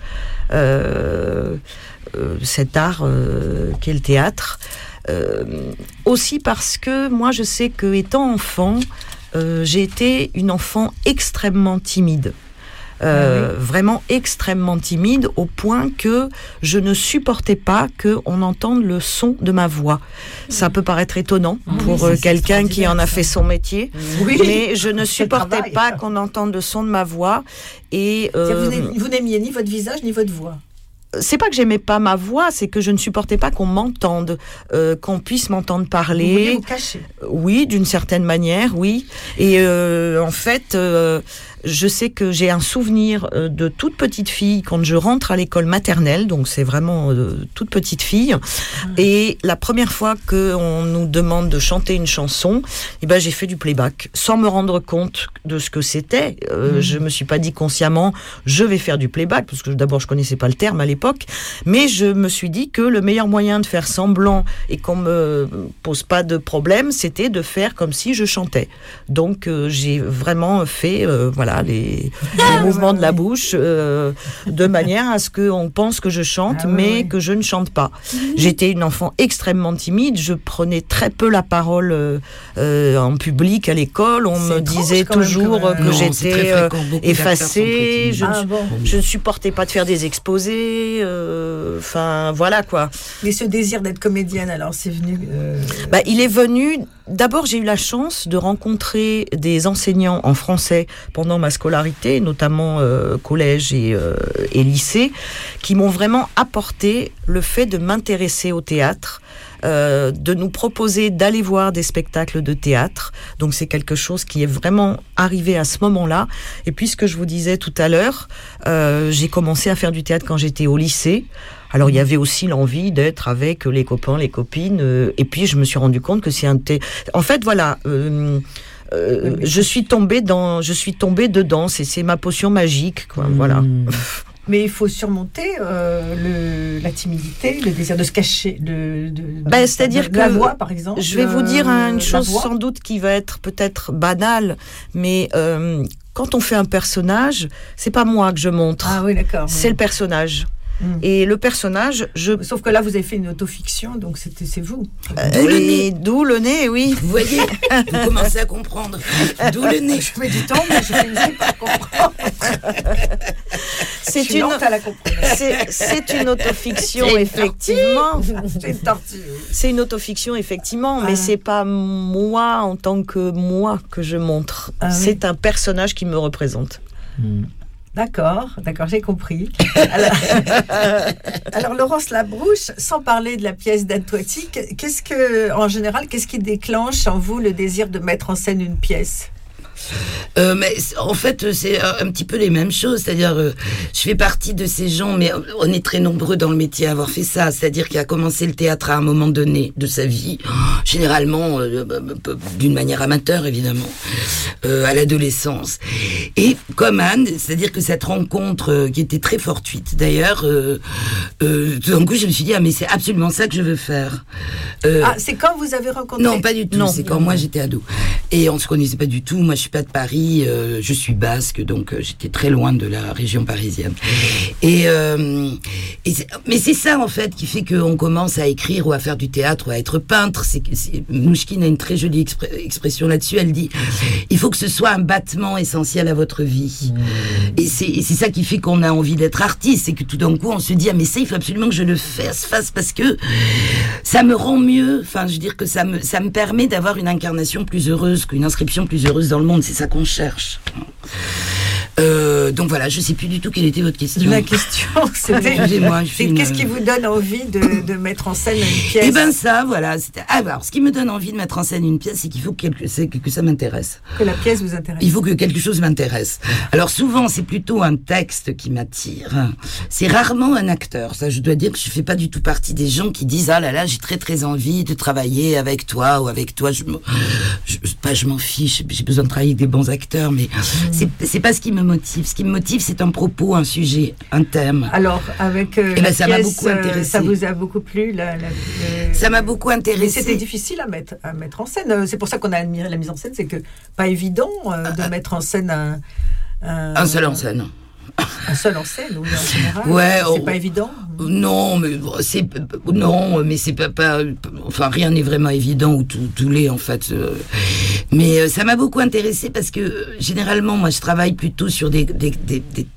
Speaker 4: euh, euh, cet art euh, qu'est le théâtre. Euh, aussi parce que moi je sais que étant enfant, euh, j'ai été une enfant extrêmement timide. Euh, oui. Vraiment extrêmement timide au point que je ne supportais pas qu'on entende le son de ma voix. Ça peut paraître étonnant oui, pour oui, quelqu'un qui en a fait son métier, oui. mais je ne supportais pas qu'on entende le son de ma voix. Et
Speaker 3: euh, vous n'aimiez ni votre visage ni votre voix.
Speaker 4: C'est pas que j'aimais pas ma voix, c'est que je ne supportais pas qu'on m'entende, euh, qu'on puisse m'entendre parler.
Speaker 3: Vous vouliez vous cacher.
Speaker 4: Oui, d'une certaine manière, oui. Et euh, en fait, euh, je sais que j'ai un souvenir euh, de toute petite fille quand je rentre à l'école maternelle, donc c'est vraiment euh, toute petite fille. Mmh. Et la première fois qu'on nous demande de chanter une chanson, eh ben j'ai fait du playback, sans me rendre compte de ce que c'était. Euh, mmh. Je me suis pas dit consciemment, je vais faire du playback, parce que d'abord je connaissais pas le terme à l'époque. Mais je me suis dit que le meilleur moyen de faire semblant et qu'on me pose pas de problème, c'était de faire comme si je chantais. Donc euh, j'ai vraiment fait euh, voilà les, les mouvements de la bouche euh, de manière à ce qu'on pense que je chante, ah, mais oui. que je ne chante pas. J'étais une enfant extrêmement timide. Je prenais très peu la parole euh, euh, en public à l'école. On
Speaker 3: c'est
Speaker 4: me disait toujours que, que
Speaker 6: non,
Speaker 4: j'étais euh, effacée. Je,
Speaker 3: ah,
Speaker 4: ne,
Speaker 3: bon.
Speaker 4: je ne supportais pas de faire des exposés. Enfin, euh, voilà quoi.
Speaker 3: Mais ce désir d'être comédienne, alors, c'est venu... Euh...
Speaker 4: Bah, il est venu... D'abord, j'ai eu la chance de rencontrer des enseignants en français pendant ma ma scolarité, notamment euh, collège et, euh, et lycée, qui m'ont vraiment apporté le fait de m'intéresser au théâtre, euh, de nous proposer d'aller voir des spectacles de théâtre. Donc c'est quelque chose qui est vraiment arrivé à ce moment-là. Et puis ce que je vous disais tout à l'heure, euh, j'ai commencé à faire du théâtre quand j'étais au lycée. Alors il y avait aussi l'envie d'être avec les copains, les copines, euh, et puis je me suis rendu compte que c'est un thé... En fait, voilà, euh, euh, je suis tombée dans, je suis tombée dedans. C'est, c'est ma potion magique, quoi. Mmh. Voilà.
Speaker 3: Mais il faut surmonter euh, le, la timidité, le désir de se cacher, de, de,
Speaker 4: ben,
Speaker 3: de,
Speaker 4: c'est-à-dire
Speaker 3: de, de
Speaker 4: que
Speaker 3: la voix, par exemple.
Speaker 4: Je vais vous dire une chose sans doute qui va être peut-être banale, mais euh, quand on fait un personnage, c'est pas moi que je montre.
Speaker 3: Ah oui, d'accord.
Speaker 4: C'est
Speaker 3: oui.
Speaker 4: le personnage.
Speaker 3: Mmh.
Speaker 4: Et le personnage, je...
Speaker 3: Sauf que là, vous avez fait une autofiction, donc c'était, c'est vous.
Speaker 4: Euh, d'où le nez. D'où le nez, oui.
Speaker 6: Vous voyez, vous commencez à comprendre. D'où le nez.
Speaker 3: Je mets du temps, mais je finis par comprendre.
Speaker 4: C'est
Speaker 3: je suis
Speaker 4: une...
Speaker 3: lente à la comprendre.
Speaker 4: C'est, c'est une autofiction,
Speaker 3: c'est
Speaker 4: effectivement.
Speaker 3: C'est une tortue.
Speaker 4: C'est une autofiction, effectivement,
Speaker 3: ah.
Speaker 4: mais c'est pas moi en tant que moi que je montre. Ah, c'est oui. un personnage qui me représente.
Speaker 3: Mmh. D'accord, d'accord, j'ai compris. Alors, alors Laurence Labrouche, sans parler de la pièce d'Anne Toiti, qu'est-ce que, en général, qu'est-ce qui déclenche en vous le désir de mettre en scène une pièce ?
Speaker 6: Euh, mais en fait, c'est un petit peu les mêmes choses. C'est-à-dire, euh, je fais partie de ces gens, mais on est très nombreux dans le métier à avoir fait ça. C'est-à-dire qu'il a commencé le théâtre à un moment donné de sa vie, généralement euh, d'une manière amateur, évidemment, euh, à l'adolescence. Et comme Anne, c'est-à-dire que cette rencontre euh, qui était très fortuite, d'ailleurs, euh, euh, tout d'un coup, je me suis dit, ah, mais c'est absolument ça que je veux faire.
Speaker 3: Euh, ah, c'est quand vous avez rencontré ?
Speaker 6: Non, pas du tout. Non, c'est quand moi j'étais ado. Et on se connaissait pas du tout. Moi, je suis pas de Paris, euh, je suis basque, donc euh, j'étais très loin de la région parisienne. Et, euh, et c'est, mais c'est ça en fait qui fait qu'on commence à écrire ou à faire du théâtre ou à être peintre. C'est, c'est, Mnouchkine a une très jolie expr- expression là-dessus. Elle dit il faut que ce soit un battement essentiel à votre vie. Et c'est, et c'est ça qui fait qu'on a envie d'être artiste, c'est que tout d'un coup on se dit ah mais ça il faut absolument que je le fasse, fasse parce que ça me rend mieux. Enfin, je veux dire que ça me ça me permet d'avoir une incarnation plus heureuse, qu'une inscription plus heureuse dans le monde. C'est ça qu'on cherche. Euh, donc voilà, je ne sais plus du tout quelle était votre question.
Speaker 3: La question, c'était
Speaker 6: Excusez-moi, je
Speaker 3: c'est
Speaker 6: une...
Speaker 3: qu'est-ce qui vous donne envie de, de mettre en scène une pièce ?
Speaker 6: Eh ben ça, voilà. C'était... Alors, ce qui me donne envie de mettre en scène une pièce, c'est qu'il faut que, quelque... c'est que, que ça m'intéresse.
Speaker 3: Que la pièce vous intéresse.
Speaker 6: Il faut que quelque chose m'intéresse. Alors souvent, c'est plutôt un texte qui m'attire. C'est rarement un acteur. Ça, je dois dire que je fais pas du tout partie des gens qui disent ah là là, j'ai très très envie de travailler avec toi ou avec toi. Je me, je, pas, je m'en fiche. J'ai besoin de travailler avec des bons acteurs, mais mmh. c'est c'est pas ce qui me motive. Ce qui me motive, c'est un propos, un sujet, un thème.
Speaker 3: Alors, avec euh,
Speaker 6: eh ben,
Speaker 3: la
Speaker 6: ça
Speaker 3: pièce,
Speaker 6: m'a beaucoup intéressé.
Speaker 3: Ça vous a beaucoup plu la, la, le...
Speaker 6: Ça m'a beaucoup intéressé.
Speaker 3: Mais c'était difficile à mettre, à mettre en scène. C'est pour ça qu'on a admiré la mise en scène. C'est que pas évident euh, de euh, mettre en scène un... Un,
Speaker 6: un seul en scène.
Speaker 3: Un seul en scène, oui, en général.
Speaker 6: Ouais,
Speaker 3: c'est
Speaker 6: oh,
Speaker 3: pas évident.
Speaker 6: Non, mais c'est non, mais c'est pas, pas enfin rien n'est vraiment évident ou tout, tout l'est en fait. Mais euh, ça m'a beaucoup intéressé parce que généralement moi je travaille plutôt sur des des des, des,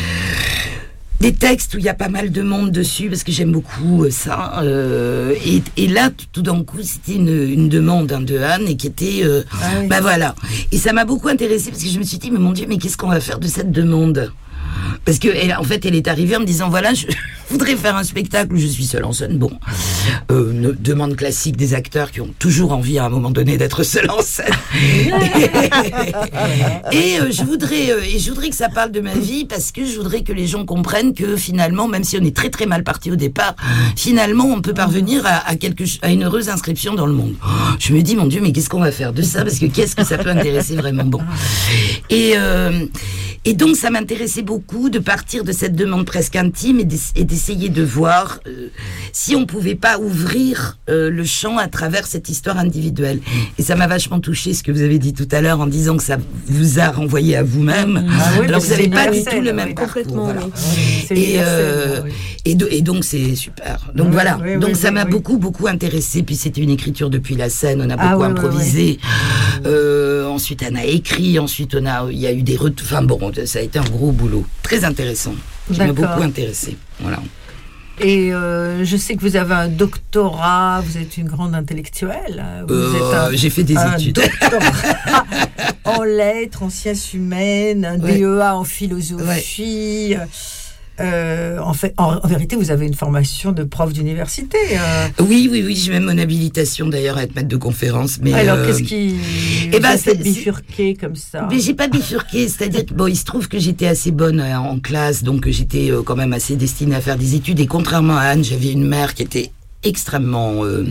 Speaker 6: des textes où il y a pas mal de monde dessus parce que j'aime beaucoup ça. Euh, et, et là tout d'un coup c'était une, une demande hein, de Anne et qui était euh, ah oui. Bah voilà. Et ça m'a beaucoup intéressé parce que je me suis dit mais mon Dieu mais qu'est-ce qu'on va faire de cette demande ? Parce que elle, en fait, elle est arrivée en me disant voilà, je voudrais faire un spectacle où je suis seule en scène. Bon, euh, une demande classique des acteurs qui ont toujours envie à un moment donné d'être seuls en scène. et euh, je voudrais, euh, et je voudrais que ça parle de ma vie parce que je voudrais que les gens comprennent que finalement, même si on est très très mal parti au départ, finalement, on peut parvenir à, à quelque, à une heureuse inscription dans le monde. Je me dis mon Dieu, mais qu'est-ce qu'on va faire de ça ? Parce que qu'est-ce que ça peut intéresser vraiment ? Bon, et euh, et donc ça m'intéressait beaucoup de partir de cette demande presque intime et, et d'essayer de voir euh, si on pouvait pas ouvrir euh, le champ à travers cette histoire individuelle. Et ça m'a vachement touché ce que vous avez dit tout à l'heure en disant que ça vous a renvoyé à vous-même.
Speaker 3: Ah oui,
Speaker 6: alors vous n'avez pas du tout le
Speaker 3: oui,
Speaker 6: même
Speaker 3: complètement.
Speaker 6: parcours.
Speaker 3: Oui.
Speaker 6: Voilà. Et, euh, oui. et, de, et donc c'est super. Donc oui, voilà. Oui, donc oui, ça oui, m'a oui. beaucoup beaucoup intéressé. Puis c'était une écriture depuis la scène. On a beaucoup ah, oui, improvisé. Oui, oui. Euh, ensuite on a écrit. Ensuite on a il y a eu des retours. Enfin bon, ça a été un gros boulot. Très intéressant. Qui m'a beaucoup intéressé. Voilà.
Speaker 3: Et euh, je sais que vous avez un doctorat, vous êtes une grande intellectuelle. Vous
Speaker 6: Euh,
Speaker 3: êtes un,
Speaker 6: j'ai fait des
Speaker 3: un
Speaker 6: études.
Speaker 3: doctorat en lettres, en sciences humaines, un
Speaker 6: Ouais.
Speaker 3: D E A en philosophie. Euh, en fait, en, en vérité, vous avez une formation de prof d'université. euh.
Speaker 6: Oui, oui, oui, j'ai même mon habilitation d'ailleurs à être maître de conférence. Mais
Speaker 3: Alors,
Speaker 6: euh,
Speaker 3: qu'est-ce qui
Speaker 6: eh
Speaker 3: vous
Speaker 6: ben,
Speaker 3: a fait
Speaker 6: c'est-
Speaker 3: bifurquer comme ça?
Speaker 6: Mais j'ai pas bifurqué, c'est-à-dire que bon, il se trouve que j'étais assez bonne euh, en classe, donc euh, j'étais euh, quand même assez destinée à faire des études. Et contrairement à Anne, j'avais une mère qui était extrêmement, euh,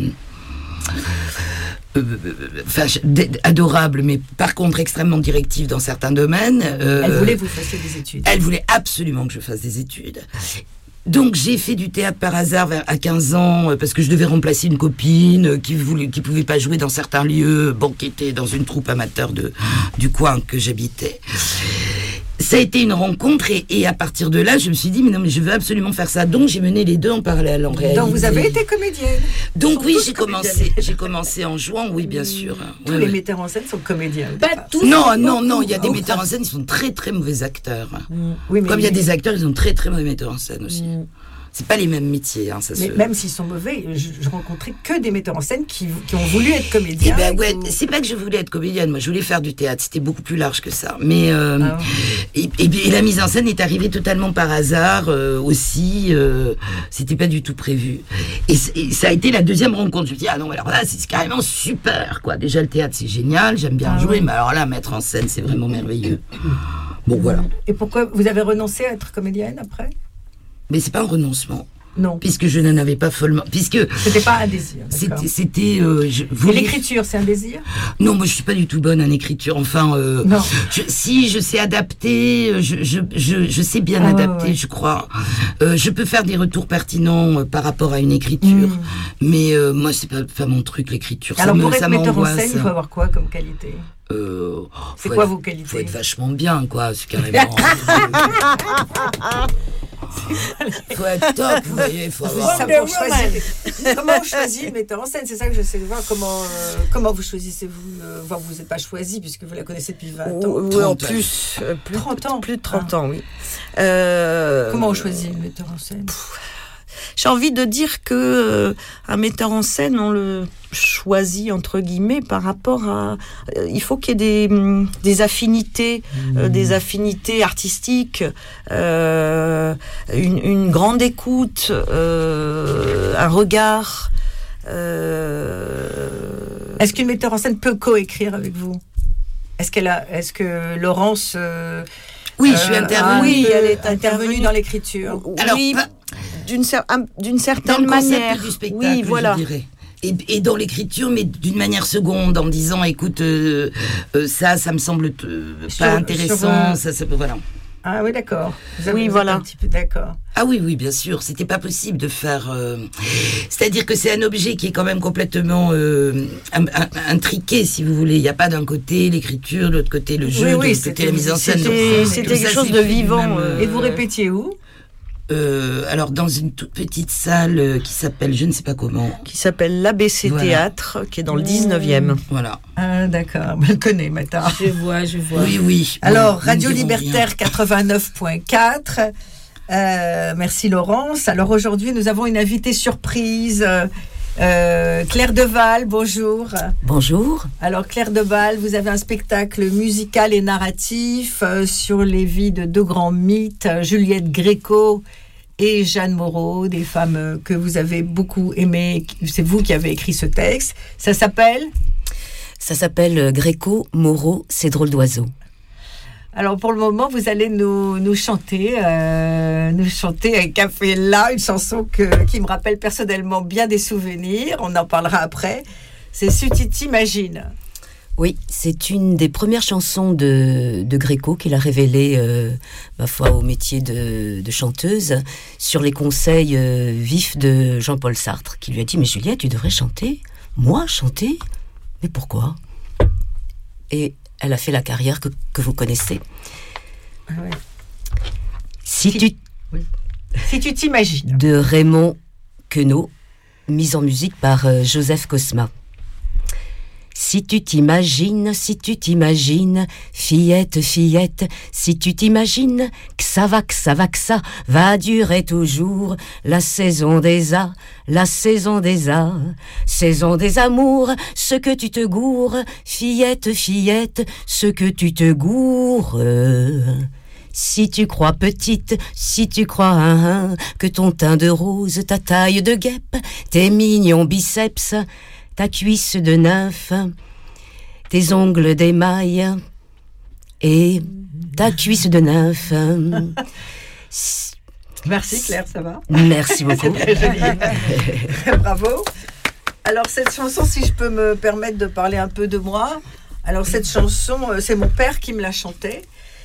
Speaker 6: euh, enfin, je- d- adorable, mais par contre extrêmement directive dans certains domaines. Euh,
Speaker 3: Elle voulait que vous fassiez des études.
Speaker 6: Elle voulait absolument que je fasse des études. Donc j'ai fait du théâtre par hasard vers, à quinze ans euh, parce que je devais remplacer une copine euh, qui voulait, qui pouvait pas jouer dans certains lieux, bon, qui était dans une troupe amateur de du coin que j'habitais. Ça a été une rencontre et, et à partir de là, je me suis dit mais non mais je veux absolument faire ça. Donc j'ai mené les deux en parallèle en réalité.
Speaker 3: Donc, vous avez été comédienne.
Speaker 6: Donc
Speaker 3: sont
Speaker 6: oui,
Speaker 3: tous
Speaker 6: j'ai
Speaker 3: comédiennes.
Speaker 6: commencé, j'ai commencé en jouant, oui bien sûr.
Speaker 3: Tous
Speaker 6: Ouais,
Speaker 3: les
Speaker 6: ouais.
Speaker 3: metteurs en scène sont comédiens. au
Speaker 5: Pas
Speaker 3: départ.
Speaker 5: tous.
Speaker 6: Non, non, non, il y a des
Speaker 3: Oh.
Speaker 6: metteurs en scène qui sont très très mauvais acteurs.
Speaker 3: Oui, mais
Speaker 6: Comme il y a des acteurs, ils sont très très mauvais metteurs en scène aussi.
Speaker 3: Mm.
Speaker 6: C'est pas les mêmes métiers, hein, ça
Speaker 3: Mais
Speaker 6: se...
Speaker 3: même s'ils sont mauvais, je, je rencontrais que des metteurs en scène qui, qui ont voulu être
Speaker 6: Eh
Speaker 3: comédiens.
Speaker 6: ben ouais,
Speaker 3: ou-
Speaker 6: c'est pas que je voulais être comédienne, moi je voulais faire du théâtre, c'était beaucoup plus large que ça. Mais euh,
Speaker 3: Ah.
Speaker 6: et, et, et la mise en scène est arrivée totalement par hasard euh, aussi, euh, c'était pas du tout prévu. Et, c- et ça a été la deuxième rencontre. Je me dis ah non alors là c'est carrément super quoi. Déjà le théâtre c'est génial, j'aime bien
Speaker 3: Ah
Speaker 6: jouer,
Speaker 3: ouais.
Speaker 6: mais alors là mettre en scène c'est vraiment merveilleux. Bon voilà,
Speaker 3: Et pourquoi vous avez renoncé à être comédienne après?
Speaker 6: mais c'est pas un renoncement
Speaker 3: Non,
Speaker 6: puisque je n'en avais pas follement, puisque
Speaker 3: c'était pas un désir. d'accord.
Speaker 6: c'était c'était euh, je
Speaker 3: Et
Speaker 6: voulais-
Speaker 3: l'écriture, c'est un désir?
Speaker 6: Non, moi je suis pas du tout bonne en écriture. Enfin, euh,
Speaker 3: Non.
Speaker 6: je, si je sais adapter, euh, je, je, je, je sais bien
Speaker 3: Ah ouais,
Speaker 6: adapter,
Speaker 3: ouais.
Speaker 6: je crois. Euh, je peux faire des retours pertinents euh, par rapport à une écriture,
Speaker 3: Mm.
Speaker 6: mais euh, moi c'est pas, pas mon truc l'écriture.
Speaker 3: Alors
Speaker 6: ça me,
Speaker 3: pour être
Speaker 6: ça
Speaker 3: metteur en
Speaker 6: m'angoisse.
Speaker 3: scène, il faut avoir quoi comme qualité?
Speaker 6: Euh,
Speaker 3: C'est
Speaker 6: faut
Speaker 3: quoi
Speaker 6: être-
Speaker 3: vos qualités?
Speaker 6: Faut être vachement bien, quoi. C'est carrément. faut être top, vous voyez. Faut avoir.
Speaker 3: Ça, pour choisir- Comment on choisit le metteur en scène? C'est ça que je sais voir. Comment, euh, comment vous choisissez-vous euh, enfin, vous n'êtes pas choisi puisque vous la connaissez depuis vingt ans.
Speaker 4: Oui, en
Speaker 6: trente ans.
Speaker 4: plus, euh, plus,
Speaker 3: trente ans.
Speaker 4: plus de trente ans, oui. Euh,
Speaker 3: Comment on choisit le metteur en scène?
Speaker 4: J'ai envie de dire que euh, un metteur en scène, on le choisit entre guillemets par rapport à. euh, il faut qu'il y ait des, hum, des affinités, euh, des affinités artistiques, euh, une, une grande écoute, euh, un regard. euh,
Speaker 3: Est-ce qu'une metteur en scène peut coécrire avec vous? Est-ce qu'elle a, est-ce que Laurence, euh,
Speaker 6: Oui, je suis
Speaker 3: euh,
Speaker 6: intervenue.
Speaker 3: ah oui, elle est
Speaker 4: intervenue.
Speaker 3: intervenue dans l'écriture.
Speaker 6: Alors,
Speaker 4: oui,
Speaker 6: pas-
Speaker 4: d'une cer- un- d'une
Speaker 6: dans
Speaker 4: certaine
Speaker 6: le concept
Speaker 4: manière.
Speaker 6: du spectacle,
Speaker 4: oui, voilà.
Speaker 6: je dirais. Et, et dans l'écriture, mais d'une manière seconde, en me disant, écoute, euh, euh, ça, ça me semble euh, pas
Speaker 3: Sur-
Speaker 6: intéressant,
Speaker 3: sur, euh,
Speaker 6: ça, ça peut, voilà.
Speaker 3: Ah oui, d'accord. Vous avez-
Speaker 4: Oui,
Speaker 3: vous êtes
Speaker 4: voilà.
Speaker 3: Un petit peu d'accord.
Speaker 6: Ah oui, oui, bien sûr, c'était pas possible de faire. euh, C'est-à-dire que c'est un objet qui est quand même complètement euh, un- un- intriqué, si vous voulez. Il n'y a pas d'un côté l'écriture, de l'autre côté le jeu,
Speaker 3: Oui,
Speaker 6: de
Speaker 3: oui,
Speaker 6: l'autre côté la mise en scène.
Speaker 3: c'était-
Speaker 6: Donc,
Speaker 3: c'était
Speaker 6: tout
Speaker 3: c'était
Speaker 6: ça,
Speaker 4: quelque chose
Speaker 6: c'est
Speaker 4: de
Speaker 6: fait du
Speaker 4: vivant,
Speaker 6: même,
Speaker 4: euh,
Speaker 3: Et vous répétiez où?
Speaker 6: euh, alors dans une toute petite salle euh, qui s'appelle, je ne sais pas comment.
Speaker 4: Qui s'appelle l'A B C
Speaker 6: Voilà.
Speaker 4: Théâtre, qui est dans le dix-neuvième.
Speaker 6: Voilà.
Speaker 3: Ah d'accord, je le connais maintenant.
Speaker 5: Je vois, je vois.
Speaker 6: Oui, oui.
Speaker 3: Alors,
Speaker 6: Bon,
Speaker 3: Radio
Speaker 6: nous ne dirons
Speaker 3: Libertaire quatre-vingt-neuf point quatre. Euh, merci Laurence. Alors aujourd'hui, nous avons une invitée surprise. euh, euh, Claire Deval, bonjour.
Speaker 7: Bonjour.
Speaker 3: Alors Claire Deval, vous avez un spectacle musical et narratif euh, sur les vies de deux grands mythes, euh, Juliette Gréco et Jeanne Moreau, des femmes euh, que vous avez beaucoup aimées. C'est vous qui avez écrit ce texte. Ça s'appelle?
Speaker 7: Ça s'appelle Gréco, Moreau, c'est drôle d'oiseau.
Speaker 3: Alors pour le moment, vous allez nous, nous chanter, euh, nous chanter un café là, une chanson que, qui me rappelle personnellement bien des souvenirs. On en parlera après. C'est Si tu t'imagines.
Speaker 7: Oui, c'est une des premières chansons de, de Gréco qu'il a révélée, euh, ma foi, au métier de, de chanteuse, sur les conseils euh, vifs de Jean-Paul Sartre, qui lui a dit « Mais Juliette, tu devrais chanter. Moi, chanter? Mais pourquoi ?» Et elle a fait la carrière que, que vous connaissez.
Speaker 3: Ah ouais.
Speaker 7: Si
Speaker 3: Si-
Speaker 7: tu...
Speaker 3: Si tu t'imagines.
Speaker 7: de Raymond Queneau, mise en musique par euh, Joseph Cosma. Si tu t'imagines, si tu t'imagines, fillette, fillette, si tu t'imagines que ça va, que ça va, que ça va durer toujours, la saison des A, la saison des A, saison des amours, ce que tu te gourres, fillette, fillette, ce que tu te gourres. Si tu crois petite, si tu crois hein, hein, que ton teint de rose, ta taille de guêpe, tes mignons biceps, ta cuisse de nymphe, tes ongles d'émail et ta cuisse de nymphe.
Speaker 3: Merci Claire, ça va?
Speaker 7: Merci beaucoup.
Speaker 3: C'est très joli. Bravo. Alors cette chanson, si je peux me permettre de parler un peu de moi, alors cette chanson, c'est mon père qui me la chantait,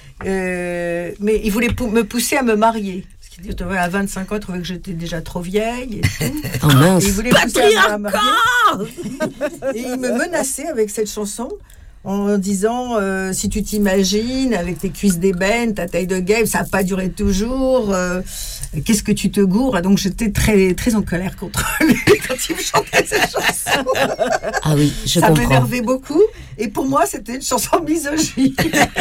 Speaker 3: euh, mais il voulait pou- me pousser à me marier. À vingt-cinq ans, il trouvait que j'étais déjà trop vieille. Et tout.
Speaker 7: Oh mince.
Speaker 3: Et il voulait pousser à me marier. Et il me menaçait avec cette chanson en disant euh, si tu t'imagines avec tes cuisses d'ébène, ta taille de guêpe, ça n'a pas duré toujours. Euh, qu'est-ce que tu te gourres? Et donc j'étais très très en colère contre lui quand il me chantait cette chanson.
Speaker 7: Ah oui, je
Speaker 3: ça
Speaker 7: comprends.
Speaker 3: Ça m'énervait beaucoup. Et pour moi, c'était une chanson misogyne.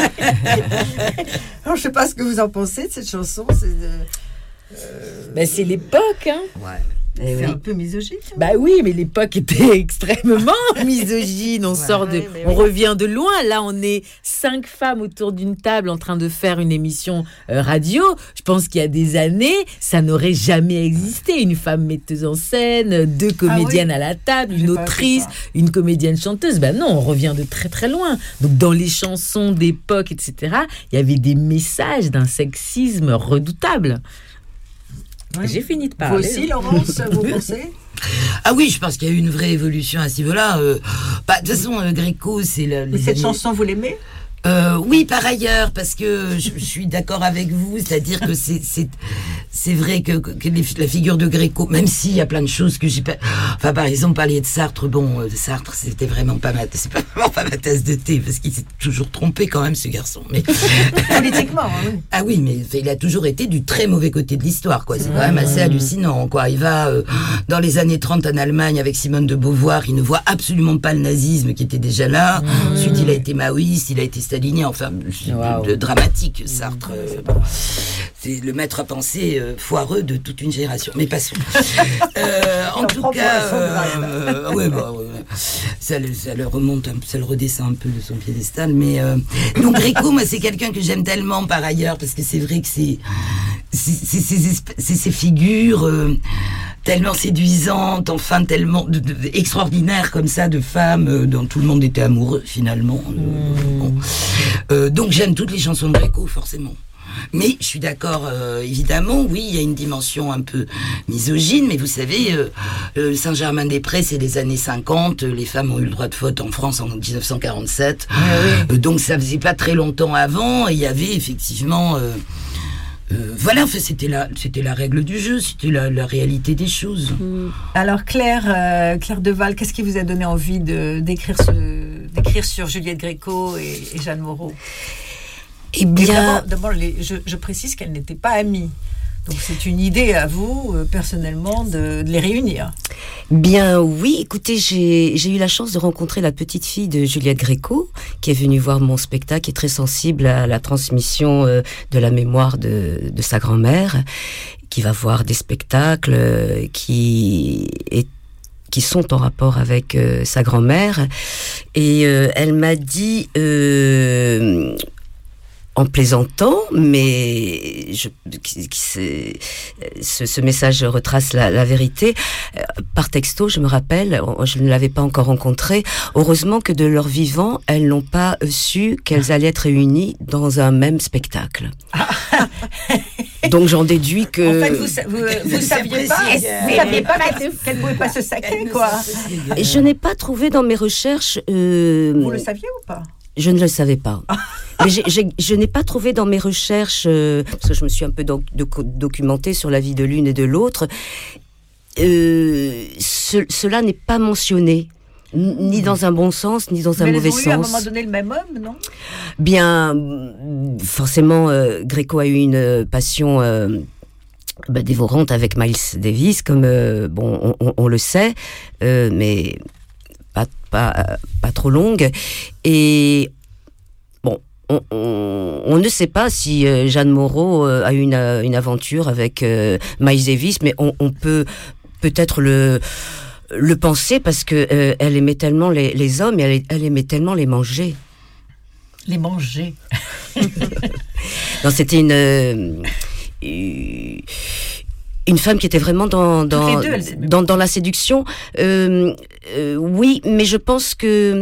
Speaker 3: Alors, je ne sais pas ce que vous en pensez de cette chanson. C'est de...
Speaker 5: Euh... Ben, c'est l'époque, hein.
Speaker 3: Ouais. C'est oui. un peu misogyne. Hein.
Speaker 5: Bah oui, mais l'époque était extrêmement misogyne. On ouais, sort de, oui, on oui. revient de loin. Là, on est cinq femmes autour d'une table en train de faire une émission euh, radio. Je pense qu'il y a des années, ça n'aurait jamais existé. Une femme metteuse en scène, deux comédiennes ah oui. à la table, une autrice, une comédienne chanteuse. Ben non, on revient de très très loin. Donc dans les chansons d'époque, et cetera, il y avait des messages d'un sexisme redoutable. Ouais. J'ai fini de parler.
Speaker 3: Vous aussi, Laurence, vous pensez?
Speaker 6: Ah oui, je pense qu'il y a eu une vraie évolution à ce niveau-là. Euh, bah, de toute façon, euh, Gréco, c'est... Le,
Speaker 3: les cette années... chanson, vous l'aimez?
Speaker 6: Euh, oui, par ailleurs, parce que je, je suis d'accord avec vous, c'est-à-dire que c'est c'est c'est vrai que, que les, la figure de Gréco, même s'il y a plein de choses que j'ai pas, enfin par exemple parler de Sartre, bon, euh, Sartre c'était vraiment pas ma, c'est pas vraiment pas ma tasse de thé parce qu'il s'est toujours trompé quand même ce garçon, mais
Speaker 3: politiquement, oui.
Speaker 6: Ah oui, mais il a toujours été du très mauvais côté de l'histoire, quoi. C'est quand même assez hallucinant, quoi. Il va euh, dans les années trente en Allemagne avec Simone de Beauvoir, il ne voit absolument pas le nazisme qui était déjà là. Mmh. Ensuite, il a été maoïste, il a été stalinien, enfin, wow. de, de dramatique, Sartre. Euh, bon, c'est le maître à penser euh, foireux de toute une génération. Mais passons. Euh, en tout cas, euh, euh, ouais, bah, ouais, ça, le, ça le remonte, ça le redescend un peu de son piédestal. Mais euh, donc Gréco, moi, c'est quelqu'un que j'aime tellement par ailleurs parce que c'est vrai que c'est c'est, c'est, c'est, c'est, c'est ces figures euh, tellement séduisantes, enfin tellement de, de, de, extraordinaires comme ça, de femmes euh, dont tout le monde était amoureux finalement. Euh, mmh. bon. euh, donc j'aime toutes les chansons de Gréco, forcément. Mais je suis d'accord, euh, évidemment, oui, il y a une dimension un peu misogyne, mais vous savez, euh, euh, Saint-Germain-des-Prés, c'est les années cinquante, les femmes ont eu le droit de vote en France en dix-neuf cent quarante-sept, ah oui. euh, donc ça faisait pas très longtemps avant, et il y avait effectivement... Euh, Euh, voilà, enfin, c'était la, c'était la règle du jeu, c'était la, la réalité des choses.
Speaker 3: Mmh. Alors Claire, euh, Claire Deval, qu'est-ce qui vous a donné envie de, d'écrire, ce, d'écrire sur Juliette Gréco et, et Jeanne Moreau?
Speaker 7: Eh bien,
Speaker 3: et d'abord, d'abord les, je, je précise qu'elles n'étaient pas amies. Donc c'est une idée à vous, euh, personnellement, de, de les réunir.
Speaker 7: Bien oui, écoutez, j'ai, j'ai eu la chance de rencontrer la petite fille de Juliette Gréco, qui est venue voir mon spectacle, qui est très sensible à la transmission euh, de la mémoire de, de sa grand-mère, qui va voir des spectacles euh, qui est qui sont en rapport avec euh, sa grand-mère. Et euh, elle m'a dit... Euh, en plaisantant, mais je, qui, qui, ce, ce message retrace la, la vérité. Par texto, je me rappelle, je ne l'avais pas encore rencontrée. Heureusement que de leur vivant, elles n'ont pas su qu'elles allaient être réunies dans un même spectacle. Donc j'en déduis que...
Speaker 3: En fait, vous, vous, vous saviez pas, vous saviez pas qu'elles ne pouvaient pas se saquer, quoi.
Speaker 7: Et je n'ai pas trouvé dans mes recherches... Euh,
Speaker 3: vous le saviez ou pas?
Speaker 7: Je ne le savais pas. Mais j'ai, j'ai, je n'ai pas trouvé dans mes recherches, euh, parce que je me suis un peu doc, doc, documentée sur la vie de l'une et de l'autre, euh, ce, cela n'est pas mentionné, ni dans un bon sens, ni dans
Speaker 3: Mais
Speaker 7: un mauvais
Speaker 3: sens.
Speaker 7: sens.
Speaker 3: Mais à un moment donné le même homme, non?
Speaker 7: Bien, forcément, euh, Gréco a eu une passion... Euh, bah, dévorante avec Miles Davis, comme, euh, bon, on, on, on le sait, euh, mais... Pas, pas, pas trop longue. Et bon, on, on, on ne sait pas si euh, Jeanne Moreau euh, a eu une, une aventure avec euh, Miles Davis, mais on, on peut peut-être le, le penser parce que euh, elle aimait tellement les, les hommes et elle, elle aimait tellement les manger.
Speaker 3: Les manger.
Speaker 7: Non, c'était une... Euh, une une femme qui était vraiment dans dans
Speaker 3: les deux,
Speaker 7: dans, dans la séduction. Euh, euh, oui, mais je pense que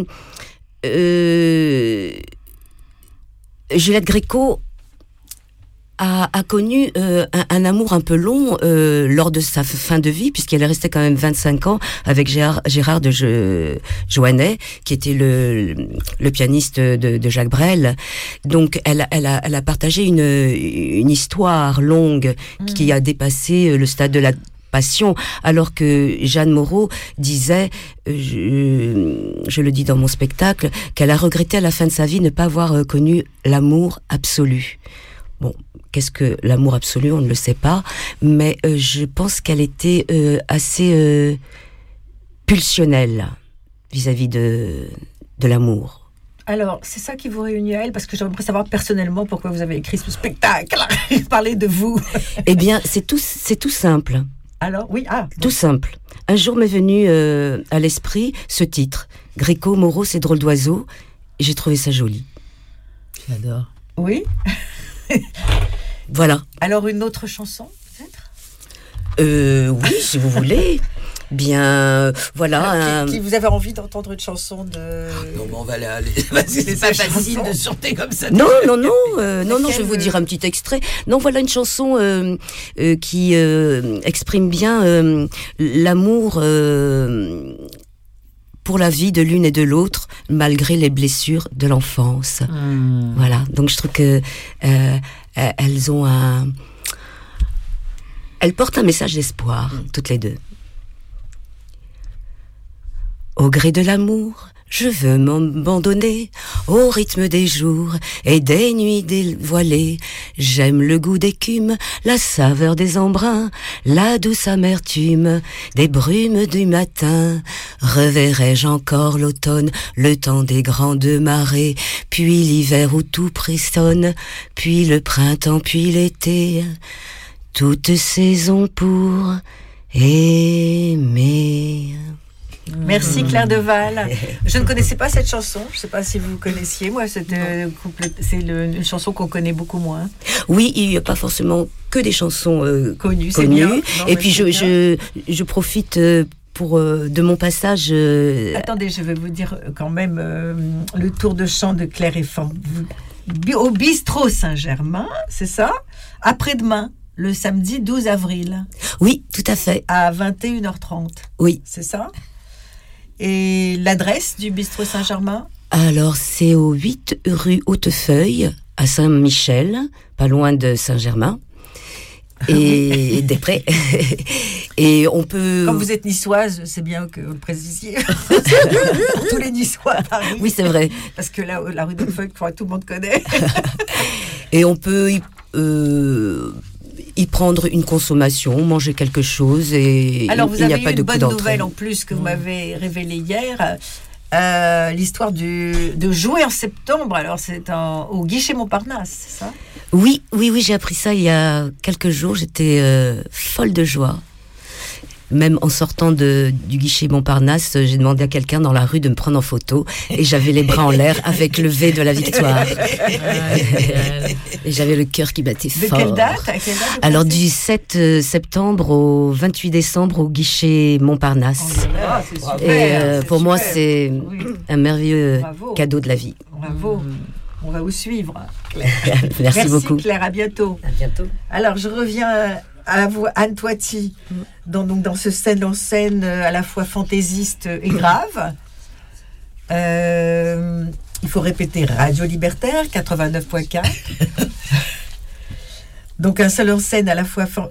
Speaker 7: euh, Juliette Gréco a, a connu euh, un, un amour un peu long euh, lors de sa fin de vie, puisqu'elle est restée quand même vingt-cinq ans avec Gérard, Gérard de Je, Joannet, qui était le, le pianiste de, de Jacques Brel. Donc, elle, elle, a, elle a partagé une, une histoire longue mmh. qui a dépassé le stade de la passion, alors que Jeanne Moreau disait, je, je le dis dans mon spectacle, qu'elle a regretté à la fin de sa vie ne pas avoir connu l'amour absolu. Bon, qu'est-ce que l'amour absolu, on ne le sait pas, mais euh, je pense qu'elle était euh, assez euh, pulsionnelle vis-à-vis de, de l'amour.
Speaker 3: Alors, c'est ça qui vous réunit à elle, parce que j'aimerais savoir personnellement pourquoi vous avez écrit ce spectacle, parler de vous.
Speaker 7: Eh bien, c'est tout, c'est tout simple.
Speaker 3: Alors, oui, ah.
Speaker 7: Tout simple. Un jour m'est venu euh, à l'esprit ce titre, Gréco, Moreau, c'est drôle d'oiseau, et j'ai trouvé ça joli.
Speaker 5: J'adore.
Speaker 3: Oui.
Speaker 7: Voilà.
Speaker 3: Alors une autre chanson, peut-être ?
Speaker 7: Euh, oui, si vous voulez. Bien, voilà.
Speaker 3: Alors, qui,
Speaker 7: un...
Speaker 3: qui vous avez envie d'entendre une chanson de...
Speaker 6: Non, mais on va aller, aller. C'est pas facile de chanter comme ça.
Speaker 7: Non, non, non, euh, non, non. Je vais vous
Speaker 3: euh...
Speaker 7: dire un petit extrait. Non, voilà une chanson euh, euh, qui euh, exprime bien euh, l'amour euh, pour la vie de l'une et de l'autre, malgré les blessures de l'enfance. Mmh. Voilà. Donc je trouve que euh, elles ont un, elles portent un message d'espoir, mmh. toutes les deux. Au gré de l'amour, je veux m'abandonner au rythme des jours et des nuits dévoilées. J'aime le goût d'écume, la saveur des embruns, la douce amertume des brumes du matin. Reverrai-je encore l'automne, le temps des grandes marées, puis l'hiver où tout frissonne, puis le printemps, puis l'été, toutes saisons pour aimer.
Speaker 3: Merci Claire Deval. Je ne connaissais pas cette chanson. Je ne sais pas si vous connaissiez. Moi, c'est, euh, c'est le, une chanson qu'on connaît beaucoup moins.
Speaker 7: Oui, il n'y a pas forcément que des chansons euh, connues.
Speaker 3: C'est bien. Non,
Speaker 7: et puis je, je, je profite euh, pour euh, de mon passage. Euh...
Speaker 3: Attendez, je vais vous dire quand même euh, le tour de chant de Claire et Fan au Bistrot Saint-Germain, c'est ça ? Après-demain. Le samedi douze avril.
Speaker 7: Oui, tout à fait.
Speaker 3: À vingt et une heures trente.
Speaker 7: Oui.
Speaker 3: C'est ça ? Et l'adresse du Bistrot Saint-Germain ?
Speaker 7: Alors, c'est au huit rue Hautefeuille, à Saint-Michel, pas loin de Saint-Germain. Et des Prés. Et on peut...
Speaker 3: Quand vous êtes niçoise, c'est bien que vous le précisiez. Tous les Niçois à Paris.
Speaker 7: Oui, c'est vrai.
Speaker 3: Parce que là, la rue Hautefeuille, tout le monde connaît.
Speaker 7: Et on peut... Euh, y prendre une consommation, manger quelque chose et
Speaker 3: alors vous
Speaker 7: il n'y a
Speaker 3: avez
Speaker 7: pas
Speaker 3: eu
Speaker 7: de
Speaker 3: une bonne
Speaker 7: d'entrée.
Speaker 3: Nouvelle en plus que vous m'avez révélée hier, euh, l'histoire du, de jouer en septembre. Alors c'est en, au Guichet Montparnasse, c'est ça ?
Speaker 7: Oui, oui, oui, j'ai appris ça il y a quelques jours. J'étais euh, folle de joie. Même en sortant de, du Guichet Montparnasse, j'ai demandé à quelqu'un dans la rue de me prendre en photo et j'avais les bras en l'air avec le V de la victoire. Et j'avais le cœur qui battait
Speaker 3: de
Speaker 7: fort.
Speaker 3: Quelle date, à quelle date
Speaker 7: Alors du sept septembre au vingt-huit décembre au Guichet Montparnasse.
Speaker 3: Oh là là, c'est super,
Speaker 7: et euh,
Speaker 3: c'est
Speaker 7: pour
Speaker 3: super.
Speaker 7: moi, c'est
Speaker 3: oui.
Speaker 7: un merveilleux
Speaker 3: Bravo.
Speaker 7: cadeau de la vie.
Speaker 3: Bravo. Mmh. On va vous suivre.
Speaker 7: Merci,
Speaker 3: Merci
Speaker 7: beaucoup.
Speaker 3: Claire, à bientôt.
Speaker 7: À bientôt.
Speaker 3: Alors je reviens à vous, Anne Toiti, dans, donc, dans ce scène en scène à la fois fantaisiste et grave. Euh, il faut répéter Radio Libertaire, quatre-vingt-neuf point quatre. Donc un seul en scène à la fois... Fan...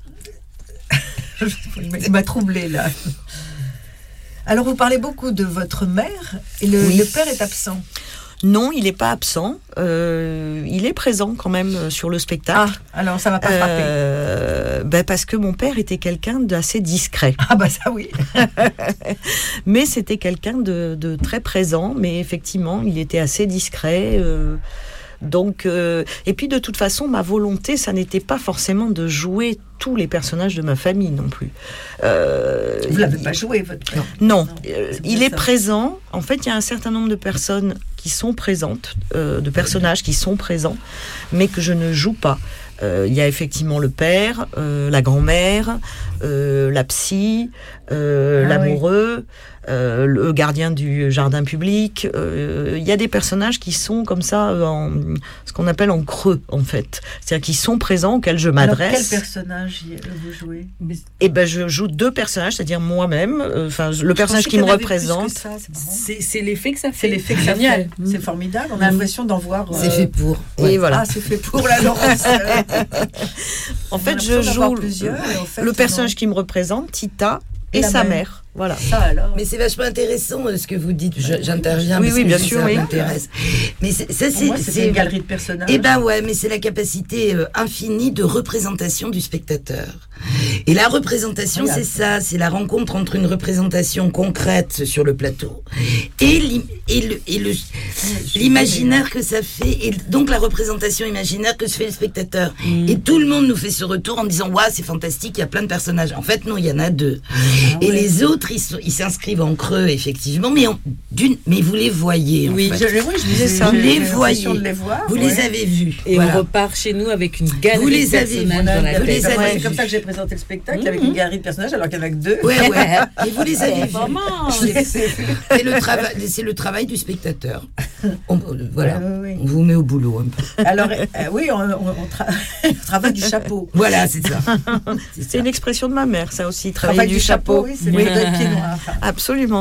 Speaker 3: Il m'a troublée là. Alors vous parlez beaucoup de votre mère et le,
Speaker 4: Oui.
Speaker 3: le père est absent.
Speaker 4: Non, il n'est pas absent. Euh, il est présent quand même sur le spectacle.
Speaker 3: Ah, alors ça ne m'a pas frappé.
Speaker 4: Euh, Ben parce que mon père était quelqu'un d'assez discret.
Speaker 3: Ah bah ça oui.
Speaker 4: Mais c'était quelqu'un de, de très présent, mais effectivement, il était assez discret. Euh, donc, euh, et puis de toute façon, ma volonté, ça n'était pas forcément de jouer tous les personnages de ma famille non plus. Euh,
Speaker 3: Vous l'avez pas joué, votre père?
Speaker 4: Non,
Speaker 3: Non,
Speaker 4: euh,
Speaker 3: c'est
Speaker 4: il
Speaker 3: bien
Speaker 4: est
Speaker 3: ça.
Speaker 4: présent. En fait, il y a un certain nombre de personnes qui sont présentes, euh, de personnages qui sont présents, mais que je ne joue pas. Euh, Il y a effectivement le père, euh, la grand-mère, euh, la psy, euh,
Speaker 3: Ah
Speaker 4: l'amoureux, euh, le gardien du jardin public. Euh, Il y a des personnages qui sont comme ça, euh, en, ce qu'on appelle en creux, en fait. C'est-à-dire qui sont présents, auxquels je
Speaker 3: Alors,
Speaker 4: m'adresse.
Speaker 3: quel personnage y- vous jouez?
Speaker 4: Et ben, je joue deux personnages, c'est-à-dire moi-même, euh, enfin le personnage
Speaker 3: Je pensais
Speaker 4: qui
Speaker 3: qu'il
Speaker 4: me
Speaker 3: y en avait plus
Speaker 4: représente.
Speaker 3: que ça, c'est marrant.
Speaker 5: C'est c'est l'effet que ça fait.
Speaker 3: C'est l'effet que ça
Speaker 5: Génial.
Speaker 3: fait. C'est formidable. On a l'impression d'en voir.
Speaker 6: C'est
Speaker 3: euh,
Speaker 6: fait pour.
Speaker 4: Et
Speaker 6: Ouais.
Speaker 4: voilà.
Speaker 3: Ah, c'est fait pour la Laurence.
Speaker 4: En
Speaker 3: On a
Speaker 4: fait, je
Speaker 3: l'impression d'en voir
Speaker 4: joue
Speaker 3: plusieurs, et en fait,
Speaker 4: le
Speaker 3: non.
Speaker 4: personnage qui me représente, Tita, et,
Speaker 3: Et la
Speaker 4: sa
Speaker 3: mère.
Speaker 4: mère. Voilà.
Speaker 3: Ça alors.
Speaker 6: Mais c'est vachement intéressant euh, ce que vous dites. Je- J'interviens
Speaker 4: Oui,
Speaker 6: parce
Speaker 4: oui,
Speaker 6: que
Speaker 4: bien
Speaker 6: ça
Speaker 4: sûr, oui.
Speaker 6: m'intéresse. Mais c'est- ça,
Speaker 3: Pour moi,
Speaker 6: c'est
Speaker 3: c'était une galerie de personnages.
Speaker 6: Eh ben ouais, mais c'est la capacité euh, infinie de représentation du spectateur. Et la représentation,
Speaker 3: Regarde.
Speaker 6: c'est ça, c'est la rencontre entre une représentation concrète sur le plateau et l'im- et le et le l'imaginaire que ça fait, et donc la représentation imaginaire que se fait le spectateur. Et tout le monde nous fait ce retour en disant waouh, c'est fantastique, il y a plein de personnages. En fait, non, il y en a deux. et les autres, ils sont- ils s'inscrivent en creux, effectivement, mais en- d'une, mais vous les voyez. En
Speaker 5: Oui,
Speaker 6: fait.
Speaker 3: Je, oui, je disais
Speaker 6: ça.
Speaker 3: ça.
Speaker 6: Vous les
Speaker 3: J'ai l'impression
Speaker 6: voyez.
Speaker 3: de les voir.
Speaker 6: Vous
Speaker 3: ouais.
Speaker 6: les avez vus.
Speaker 5: Et
Speaker 6: Voilà.
Speaker 5: on repart chez nous avec une galerie
Speaker 6: Vous les
Speaker 5: de
Speaker 6: avez,
Speaker 5: personnages
Speaker 3: On a-
Speaker 5: dans la
Speaker 6: vous les
Speaker 5: tête.
Speaker 6: avez
Speaker 3: C'est
Speaker 6: vus.
Speaker 3: comme ça que j'ai présenté le spectacle,
Speaker 5: Mmh.
Speaker 3: avec une galerie de personnages, alors qu'il n'y en a que deux.
Speaker 6: Ouais, ouais. Et vous les avez vus.
Speaker 5: Vraiment.
Speaker 3: Je les ai vus.
Speaker 6: C'est le travail, c'est le travail du spectateur. On, euh, voilà.
Speaker 3: Ouais, ouais, ouais.
Speaker 6: On vous met au boulot un peu.
Speaker 3: Alors, euh, oui, on, on, on tra- on travaille du chapeau.
Speaker 6: Voilà, c'est ça. C'est
Speaker 4: C'est
Speaker 6: ça.
Speaker 4: une expression de ma mère, ça aussi, travailler
Speaker 3: Travail
Speaker 4: du, chapeau.
Speaker 3: oui, c'est le pied noir.
Speaker 4: Absolument.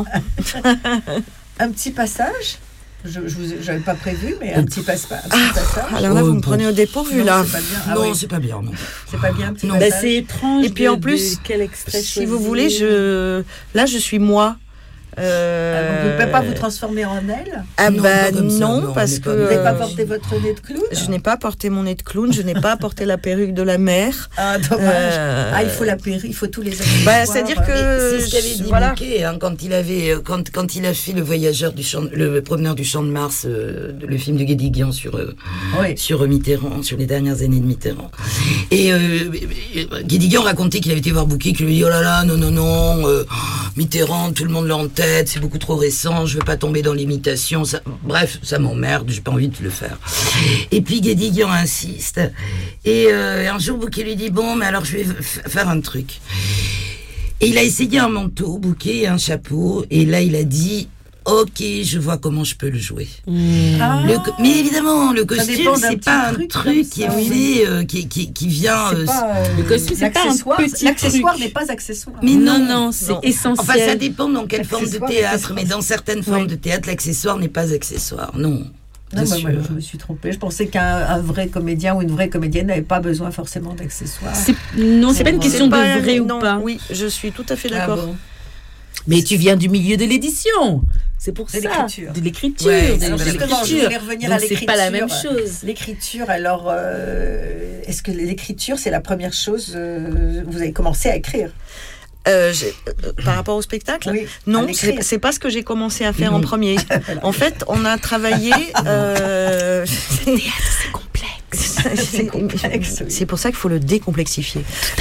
Speaker 3: Un petit passage. Je je n'avais pas prévu, mais un petit, passe- un petit passage.
Speaker 4: Alors là,
Speaker 6: Oh,
Speaker 4: vous me
Speaker 6: bon.
Speaker 4: prenez au dépourvu,
Speaker 3: Non,
Speaker 4: là.
Speaker 3: c'est pas bien. Ah
Speaker 6: non,
Speaker 3: oui,
Speaker 6: c'est pas bien, non.
Speaker 3: c'est pas bien un petit
Speaker 6: Non.
Speaker 3: passage.
Speaker 5: Bah, c'est étrange.
Speaker 4: Et puis,
Speaker 5: de-
Speaker 4: en plus,
Speaker 5: de quel extrait
Speaker 4: Si vous
Speaker 5: choisir.
Speaker 4: voulez, je là, je suis moi. Euh,
Speaker 3: Ah, vous ne pouvez pas vous transformer en elle.
Speaker 4: Ah
Speaker 6: Non,
Speaker 4: bah
Speaker 6: pas comme ça,
Speaker 4: non,
Speaker 6: non, on
Speaker 4: parce
Speaker 6: n'est
Speaker 4: que
Speaker 6: pas-
Speaker 3: Vous n'avez pas
Speaker 4: euh,
Speaker 3: porté votre nez de clown.
Speaker 4: je n'ai pas porté mon nez de clown, je n'ai pas porté la perruque de la mère.
Speaker 3: Ah, dommage.
Speaker 4: Euh,
Speaker 3: Ah, il faut la perruque, il faut tous les
Speaker 4: Bah,
Speaker 3: accessoires.
Speaker 4: c'est-à-dire que
Speaker 6: C'est ce qu'avait
Speaker 4: je-
Speaker 6: dit
Speaker 4: voilà.
Speaker 6: Bouquet, hein, quand il avait, euh, quand, quand il a fait le voyageur du champ, le promeneur du champ de Mars, euh, le film de Guédiguian sur, euh,
Speaker 3: Oui.
Speaker 6: sur euh, Mitterrand, sur les dernières années de Mitterrand. Et euh, euh, Guédiguian racontait qu'il avait été voir Bouquet, qu'il lui dit oh là là, non non non, euh, Mitterrand, tout le monde l'a en tête, c'est beaucoup trop récent, je veux pas tomber dans l'imitation. Ça, bref, ça m'emmerde, j'ai pas envie de le faire. Et puis Guédiguian insiste. Et euh, un jour Bouquet lui dit bon, mais alors je vais f- faire un truc. Et il a essayé un manteau, Bouquet, et un chapeau, et là il a dit ok, je vois comment je peux le jouer.
Speaker 3: Ah,
Speaker 6: Le co- mais évidemment, le
Speaker 3: dépend
Speaker 6: costume,
Speaker 3: d'un
Speaker 6: c'est
Speaker 3: petit
Speaker 6: pas un
Speaker 3: truc
Speaker 6: truc
Speaker 3: comme
Speaker 6: qui
Speaker 3: ça,
Speaker 6: est
Speaker 3: oui.
Speaker 6: fait, euh, qui, qui, qui vient.
Speaker 3: c'est
Speaker 6: euh,
Speaker 3: pas, euh,
Speaker 5: Le costume, c'est pas un
Speaker 3: l'accessoire.
Speaker 5: petit
Speaker 3: L'accessoire
Speaker 5: truc.
Speaker 3: n'est pas accessoire.
Speaker 6: Mais
Speaker 5: Non,
Speaker 6: non,
Speaker 5: non, c'est
Speaker 4: non.
Speaker 5: essentiel.
Speaker 6: Enfin, ça dépend dans quelle forme de
Speaker 3: L'accessoire,
Speaker 6: théâtre,
Speaker 3: c'est
Speaker 6: mais dans certaines formes de théâtre, l'accessoire n'est pas accessoire. Non.
Speaker 3: Non,
Speaker 6: bien
Speaker 3: bah,
Speaker 6: sûr.
Speaker 3: moi, je me suis trompée. Je pensais qu'un un vrai comédien ou une vraie comédienne n'avait pas besoin forcément d'accessoires.
Speaker 5: C'est- Non, c'est pas une
Speaker 3: C'est
Speaker 5: question de
Speaker 4: pas-
Speaker 5: vrai ou
Speaker 4: non,
Speaker 5: pas.
Speaker 4: Oui, je suis tout à fait
Speaker 3: Ah
Speaker 4: d'accord.
Speaker 3: bon.
Speaker 5: Mais tu viens du milieu de l'édition. C'est pour
Speaker 3: De
Speaker 5: ça.
Speaker 3: l'écriture.
Speaker 5: De l'écriture.
Speaker 6: Ouais,
Speaker 5: de
Speaker 3: Alors
Speaker 6: de
Speaker 3: justement, je
Speaker 5: l'écriture.
Speaker 3: voulais revenir
Speaker 5: Donc
Speaker 3: à
Speaker 5: c'est
Speaker 3: l'écriture.
Speaker 5: pas la même chose.
Speaker 3: L'écriture, alors, euh, est-ce que l'écriture, c'est la première chose euh, vous avez commencé à écrire?
Speaker 4: Euh, j'ai- euh, par rapport au spectacle
Speaker 3: Oui,
Speaker 4: Non,
Speaker 3: à l'écrire.
Speaker 4: c'est c'est pas ce que j'ai commencé à faire en premier. En fait, on a travaillé. euh,
Speaker 5: C'est complexe.
Speaker 3: C'est complexe, oui.
Speaker 4: C'est pour ça qu'il faut le décomplexifier.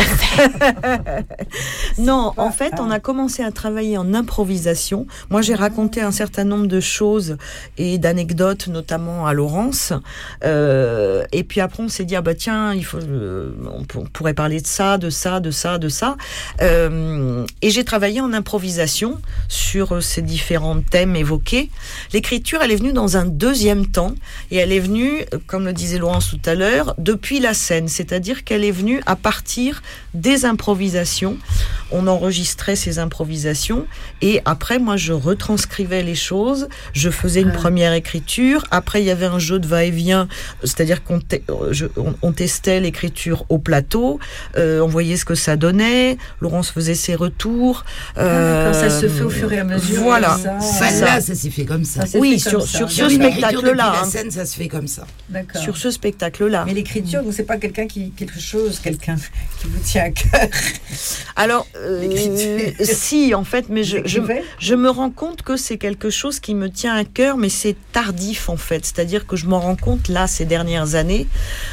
Speaker 4: Non, en fait, on a commencé à travailler en improvisation. Moi, j'ai raconté un certain nombre de choses et d'anecdotes, notamment à Laurence. Euh, et puis après, on s'est dit ah bah tiens, il faut, euh, on, pour- on pourrait parler de ça, de ça, de ça, de ça. Euh, et j'ai travaillé en improvisation sur ces différents thèmes évoqués. L'écriture, elle est venue dans un deuxième temps et elle est venue, comme le disait Laurence tout à l'heure, depuis la scène, c'est-à-dire qu'elle est venue à partir des improvisations. on enregistrait ces improvisations et après moi je retranscrivais les choses, je faisais une première écriture, après il y avait un jeu de va-et-vient, c'est-à-dire qu'on te, je, on, on testait l'écriture au plateau, euh, on voyait ce que ça donnait, Laurence faisait ses retours.
Speaker 3: Euh, ah, ça se fait au fur et à mesure.
Speaker 4: Voilà.
Speaker 6: Ça, ça, ça, là, ça s'est fait comme ça.
Speaker 4: ça oui, sur, ça. sur ce spectacle-là.
Speaker 6: La scène, ça se fait comme ça.
Speaker 3: D'accord.
Speaker 4: Sur ce spectacle-là.
Speaker 3: Mais l'écriture, donc c'est pas quelqu'un qui quelque chose, quelqu'un qui vous tient à cœur.
Speaker 4: Alors, euh, si en fait, mais je, je, je me rends compte que c'est quelque chose qui me tient à cœur, mais c'est tardif en fait. C'est-à-dire que je m'en rends compte là ces dernières années.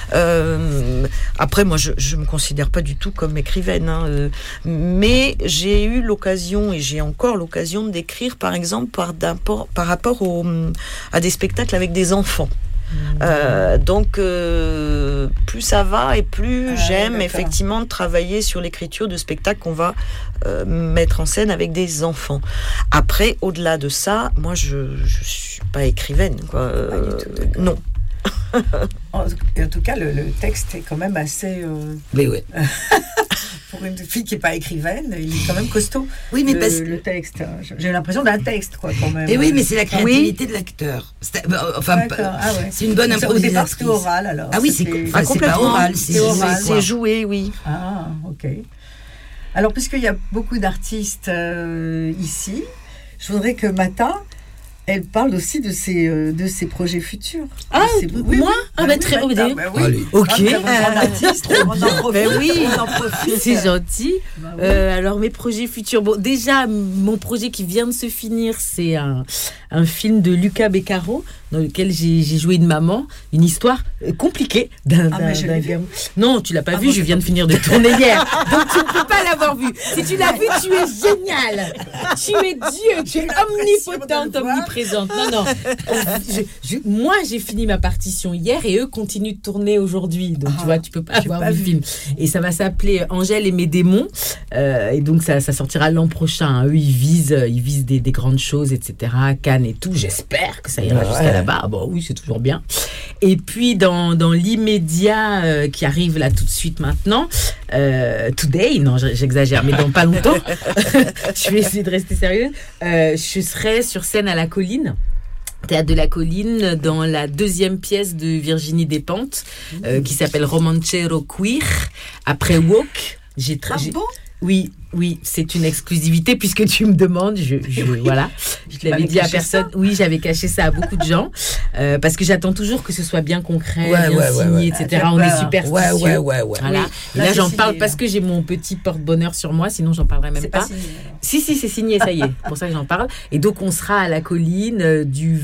Speaker 4: Euh, après, moi, je, je me considère pas du tout comme écrivaine, hein, euh, mais j'ai eu l'occasion et j'ai encore l'occasion d'écrire, par exemple, par, par rapport au, à des spectacles avec des enfants. Euh, donc euh, plus ça va et plus ah, j'aime d'accord. effectivement travailler sur l'écriture de spectacles qu'on va euh, mettre en scène avec des enfants. Après, au-delà de ça, moi je je suis pas écrivaine, quoi. Euh, tout, non.
Speaker 3: en, en tout cas, le, le texte est quand même assez. Euh...
Speaker 6: Mais oui.
Speaker 3: Pour une fille qui n'est pas écrivaine, il est quand même costaud.
Speaker 6: Oui, mais
Speaker 3: le,
Speaker 6: parce...
Speaker 3: le texte. J'ai l'impression d'un texte, quoi, quand même.
Speaker 6: Et oui, mais c'est la créativité oui. de l'acteur. C'est, enfin, ah ouais. c'est une bonne improvisation. Au départ,
Speaker 3: c'était oral, alors.
Speaker 6: Ah oui, c'est,
Speaker 3: c'est,
Speaker 6: enfin, c'est pas oral, c'est,
Speaker 3: c'est oral.
Speaker 4: C'est joué, oui.
Speaker 3: Ah, ok. Alors, puisqu'il y a beaucoup d'artistes euh, ici, je voudrais que Mata, elle parle aussi de ses, euh, de ses projets futurs.
Speaker 5: Ah,
Speaker 3: ses...
Speaker 5: oui, moi oui. Ah, bah, très bien. Bah,
Speaker 3: bah, oui.
Speaker 5: Ok.
Speaker 3: Un artiste, on en profite.
Speaker 5: Bah, oui, on en profite. C'est gentil. Bah, oui. euh, alors, mes projets futurs. Bon, déjà, mon projet qui vient de se finir, c'est un, un film de Luca Beccaro, dans lequel j'ai, j'ai joué une maman, une histoire compliquée d'un,
Speaker 3: ah,
Speaker 5: d'un,
Speaker 3: d'un
Speaker 5: d'un... Non, tu l'as pas ah, vu, bon, je viens de finir de tourner hier. Donc tu ne peux pas l'avoir vu. Si tu l'as vu, tu es génial. Tu es Dieu, tu es omnipotente, omniprésente. Non, non. Je, je, moi, j'ai fini ma partition hier et eux continuent de tourner aujourd'hui. Donc ah, tu vois, tu peux pas avoir pas vu le film. Et ça va s'appeler Angèle et mes démons. Euh, et donc ça, ça sortira l'an prochain. Hein. Eux, ils visent, ils visent des, des grandes choses, et cetera. Cannes et tout. J'espère que ça ira ouais. jusqu'à là. Bah bon, oui, c'est toujours bien. Et puis dans dans l'immédiat euh, qui arrive là tout de suite maintenant, euh, today, non, j'exagère, mais dans pas longtemps, je vais essayer de rester sérieuse. Euh, je serai sur scène à la Colline. Théâtre de la Colline, dans la deuxième pièce de Virginie Despentes, euh, qui s'appelle Romancero Queer, après Walk. J'ai tra-
Speaker 3: ah
Speaker 5: j'ai...
Speaker 3: bon
Speaker 5: Oui, oui, c'est une exclusivité puisque tu me demandes. Je, je oui. voilà, je l'avais dit à personne. Ça. Oui, j'avais caché ça à beaucoup de gens euh, parce que j'attends toujours que ce soit bien concret,
Speaker 6: ouais,
Speaker 5: bien
Speaker 6: ouais,
Speaker 5: signé,
Speaker 6: ouais, ouais.
Speaker 5: et cetera. On est superstitieux.
Speaker 6: Ouais, ouais, ouais, ouais.
Speaker 5: Voilà. Oui. Là, là j'en signé, parle là. Parce que j'ai mon petit porte-bonheur sur moi, sinon j'en parlerai même
Speaker 3: c'est
Speaker 5: pas.
Speaker 3: pas signé,
Speaker 5: si, si, c'est signé, ça y est. Pour ça que j'en parle. Et donc on sera à la Colline euh, du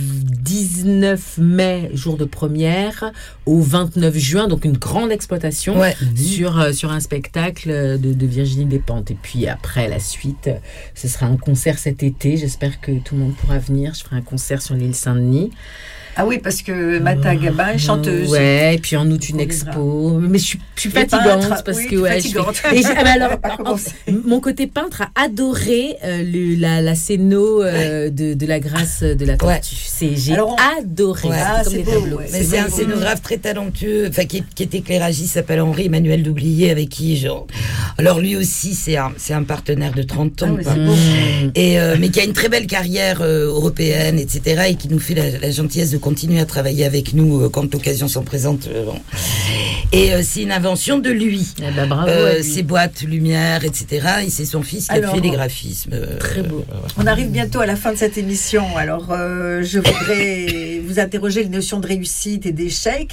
Speaker 5: dix-neuf mai, jour de première, au vingt-neuf juin, donc une grande exploitation
Speaker 6: ouais.
Speaker 5: sur euh, sur un spectacle de, de Virginie Despentes. Et puis après la suite, ce sera un concert cet été. J'espère que tout le monde pourra venir. Je ferai un concert sur l'île Saint-Denis.
Speaker 3: Ah oui, parce que Mata Gabin est chanteuse.
Speaker 5: Ouais, et puis en août une expo. Mais je suis, je suis fatigante peintre, parce
Speaker 3: oui,
Speaker 5: que ouais,
Speaker 3: fatigante.
Speaker 5: Je fais... et ah bah alors, en, mon côté peintre a adoré euh, le, la, la scéno euh, de, de la grâce de la tortue. Ouais. C'est, j'ai alors on... adoré.
Speaker 6: Ouais.
Speaker 5: Ah,
Speaker 6: c'est,
Speaker 5: c'est
Speaker 6: beau,
Speaker 5: tableaux.
Speaker 6: Ouais. Mais c'est, c'est un beau. Scénographe très talentueux, enfin qui, qui est éclairagiste, s'appelle Henri Emmanuel Doublier, avec qui genre. Alors lui aussi, c'est un, c'est un partenaire de trente ans,
Speaker 3: ah,
Speaker 6: mmh. et euh, mais qui a une très belle carrière euh, européenne, et cetera, et qui nous fait la, la gentillesse de continuer à travailler avec nous euh, quand l'occasion s'en présente. Euh, bon. Et euh, c'est une invention de lui.
Speaker 5: Eh ben, bravo
Speaker 6: euh, ses boîtes, lumière, et cetera. Et c'est son fils qui alors, a fait les graphismes. Euh,
Speaker 5: très beau.
Speaker 6: Euh,
Speaker 3: on arrive bientôt à la fin de cette émission. Alors, euh, je voudrais vous interroger les notions de réussite et d'échec.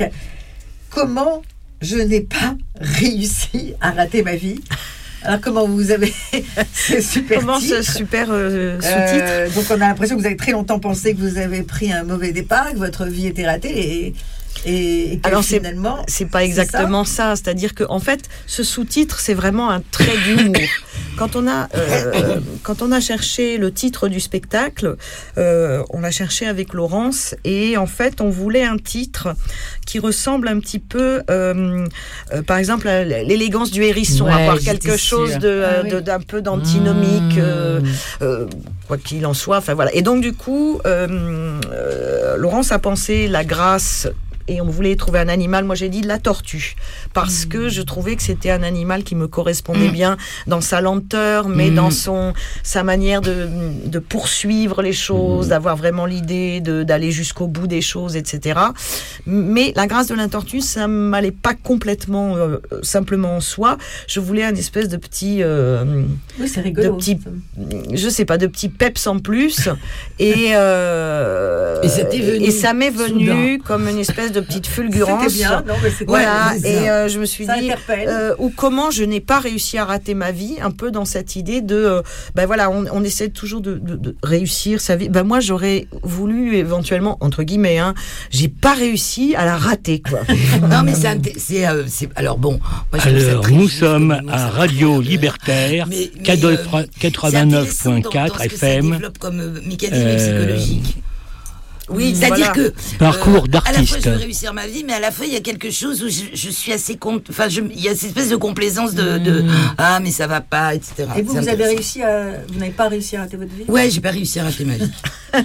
Speaker 3: Comment je n'ai pas réussi à rater ma vie? Alors, comment vous avez ce super
Speaker 4: Comment
Speaker 3: titre
Speaker 4: ce super euh, sous-titre
Speaker 3: euh, Donc, on a l'impression que vous avez très longtemps pensé que vous avez pris un mauvais départ, que votre vie était ratée et... Et, et
Speaker 4: alors
Speaker 3: finalement,
Speaker 4: c'est, c'est pas exactement c'est ça. ça, c'est-à-dire que en fait, ce sous-titre, c'est vraiment un trait d'humour. Quand on a euh, quand on a cherché le titre du spectacle, euh, on l'a cherché avec Laurence et en fait, on voulait un titre qui ressemble un petit peu, euh, euh, par exemple, à l'élégance du hérisson,
Speaker 5: ouais,
Speaker 4: avoir quelque chose de, euh, ah, oui. de d'un peu d'antinomique, mmh. euh, euh, quoi qu'il en soit. Enfin voilà. Et donc du coup, euh, euh, Laurence a pensé la grâce et on voulait trouver un animal. Moi, j'ai dit la tortue parce mmh. que je trouvais que c'était un animal qui me correspondait mmh. bien dans sa lenteur, mais mmh. dans son sa manière de, de poursuivre les choses, mmh. d'avoir vraiment l'idée de, d'aller jusqu'au bout des choses, et cetera. Mais la grâce de la tortue, ça m'allait pas complètement euh, simplement en soi. Je voulais un espèce de petit, euh,
Speaker 3: oui, c'est rigolo,
Speaker 4: de petit, je sais pas, de petit peps en plus. et, euh,
Speaker 6: et, ça t'est venu
Speaker 4: et ça m'est venu
Speaker 6: soudain.
Speaker 4: Comme une espèce de petite fulgurance.
Speaker 3: C'était bien, non, mais c'était
Speaker 4: voilà.
Speaker 3: ouais,
Speaker 4: et euh, je me suis
Speaker 3: ça
Speaker 4: dit, euh, ou comment je n'ai pas réussi à rater ma vie, un peu dans cette idée de, euh, ben voilà, on, on essaie toujours de, de, de réussir sa vie. Ben moi, j'aurais voulu éventuellement, entre guillemets, hein, j'ai pas réussi à la rater, quoi.
Speaker 6: Non, mais c'est, c'est, euh, c'est alors bon. Moi, je
Speaker 2: alors nous sommes à Radio Libertaire,
Speaker 6: mais, mais,
Speaker 2: quatre-vingt-neuf point quatre F M.
Speaker 6: Ça développe comme euh, mécanisme euh, psychologique. Oui, c'est-à-dire
Speaker 4: voilà.
Speaker 6: que
Speaker 2: parcours
Speaker 6: euh,
Speaker 2: d'artiste.
Speaker 6: À la fois je veux réussir ma vie, mais à la fois il y a quelque chose où je, je suis assez con... enfin je... il y a cette espèce de complaisance de, de mmh. ah mais ça va pas, et cetera.
Speaker 3: Et vous, vous avez réussi à, vous n'avez pas réussi à rater votre vie?
Speaker 6: Ouais, j'ai pas réussi à rater ma vie.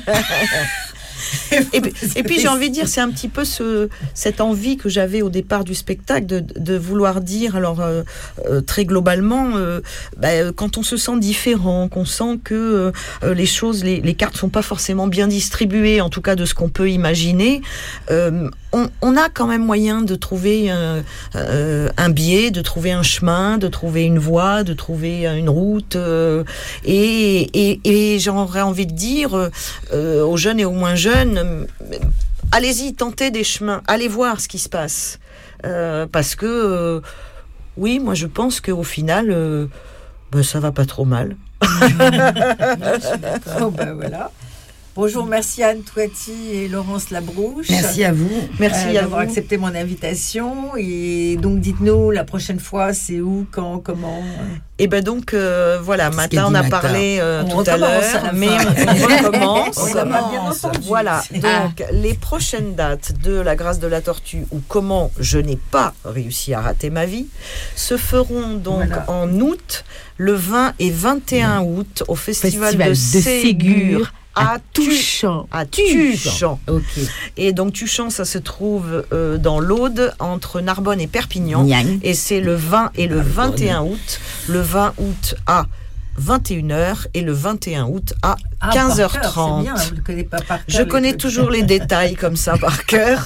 Speaker 4: et, puis, et puis j'ai envie de dire, c'est un petit peu ce, cette envie que j'avais au départ du spectacle de, de vouloir dire, alors euh, euh, très globalement, euh, bah, quand on se sent différent, qu'on sent que euh, les choses, les, les cartes sont pas forcément bien distribuées, en tout cas de ce qu'on peut imaginer, euh, on, on a quand même moyen de trouver un, euh, un biais, de trouver un chemin, de trouver une voie, de trouver une route, euh, et, et, et j'aurais envie de dire euh, aux jeunes et aux moins jeunes, allez-y, tentez des chemins, allez voir ce qui se passe, euh, parce que euh, oui, moi je pense qu'au final euh, ben, ça va pas trop mal.
Speaker 3: Oh, ben voilà. Bonjour, merci Anne Toiti et Laurence Labrouche.
Speaker 6: Merci à vous.
Speaker 4: Merci
Speaker 3: euh,
Speaker 4: à
Speaker 3: d'avoir
Speaker 4: vous.
Speaker 3: accepté mon invitation. Et donc, dites-nous, la prochaine fois, c'est où, quand, comment?
Speaker 4: Et ben donc, euh, voilà, matin, on a
Speaker 6: matin.
Speaker 4: parlé euh,
Speaker 3: On
Speaker 4: tout à l'heure,
Speaker 3: à
Speaker 4: mais
Speaker 3: fin.
Speaker 4: on recommence.
Speaker 3: On l'a pas bien entendu.
Speaker 4: Voilà, donc
Speaker 3: Ah.
Speaker 4: les prochaines dates de La Grâce de la Tortue, ou comment je n'ai pas réussi à rater ma vie, se feront donc
Speaker 3: Voilà.
Speaker 4: en août, le vingt et vingt et un août, au Festival,
Speaker 5: Festival
Speaker 4: de,
Speaker 5: de
Speaker 4: Ségur,
Speaker 5: Ségur,
Speaker 4: à
Speaker 5: à Tuchan.
Speaker 4: À Tuchan.
Speaker 5: Ok.
Speaker 4: Et donc Tuchan, ça se trouve euh, dans l'Aude, entre Narbonne et Perpignan.
Speaker 5: Niang.
Speaker 4: Et c'est le vingt et le vingt et un août. Le vingt août à vingt et une heures et le vingt et un août à
Speaker 3: Ah,
Speaker 4: quinze heures
Speaker 3: par cœur,
Speaker 4: trente.
Speaker 3: c'est bien, vous le connaissez pas par cœur,
Speaker 4: Je
Speaker 3: les
Speaker 4: connais
Speaker 3: trucs.
Speaker 4: toujours les détails comme ça par cœur.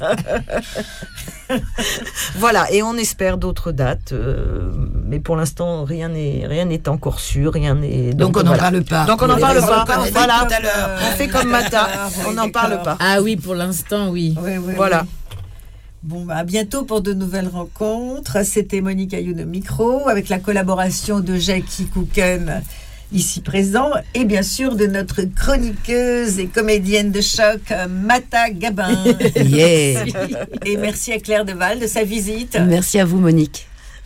Speaker 4: Voilà, et on espère d'autres dates, euh, mais pour l'instant rien n'est rien n'est encore sûr, rien n'est.
Speaker 6: Donc, on n'en
Speaker 4: voilà.
Speaker 6: parle pas.
Speaker 4: Donc on n'en
Speaker 6: On
Speaker 4: parle
Speaker 6: les
Speaker 4: pas.
Speaker 6: parle pas,
Speaker 4: Voilà,
Speaker 6: tout à l'heure.
Speaker 4: on fait comme Mata, on n'en
Speaker 3: D'accord.
Speaker 4: parle pas.
Speaker 5: Ah oui, pour l'instant, oui.
Speaker 3: Oui, oui,
Speaker 4: Voilà.
Speaker 3: oui. Bon, bah, à bientôt pour de nouvelles rencontres. C'était Monique Ayoun au micro, avec la collaboration de Jackie Kouken, ici présent, et bien sûr de notre chroniqueuse et comédienne de choc, Mata Gabin.
Speaker 7: Yeah.
Speaker 3: Et merci à Claire Deval de sa visite.
Speaker 7: Merci à vous, Monique.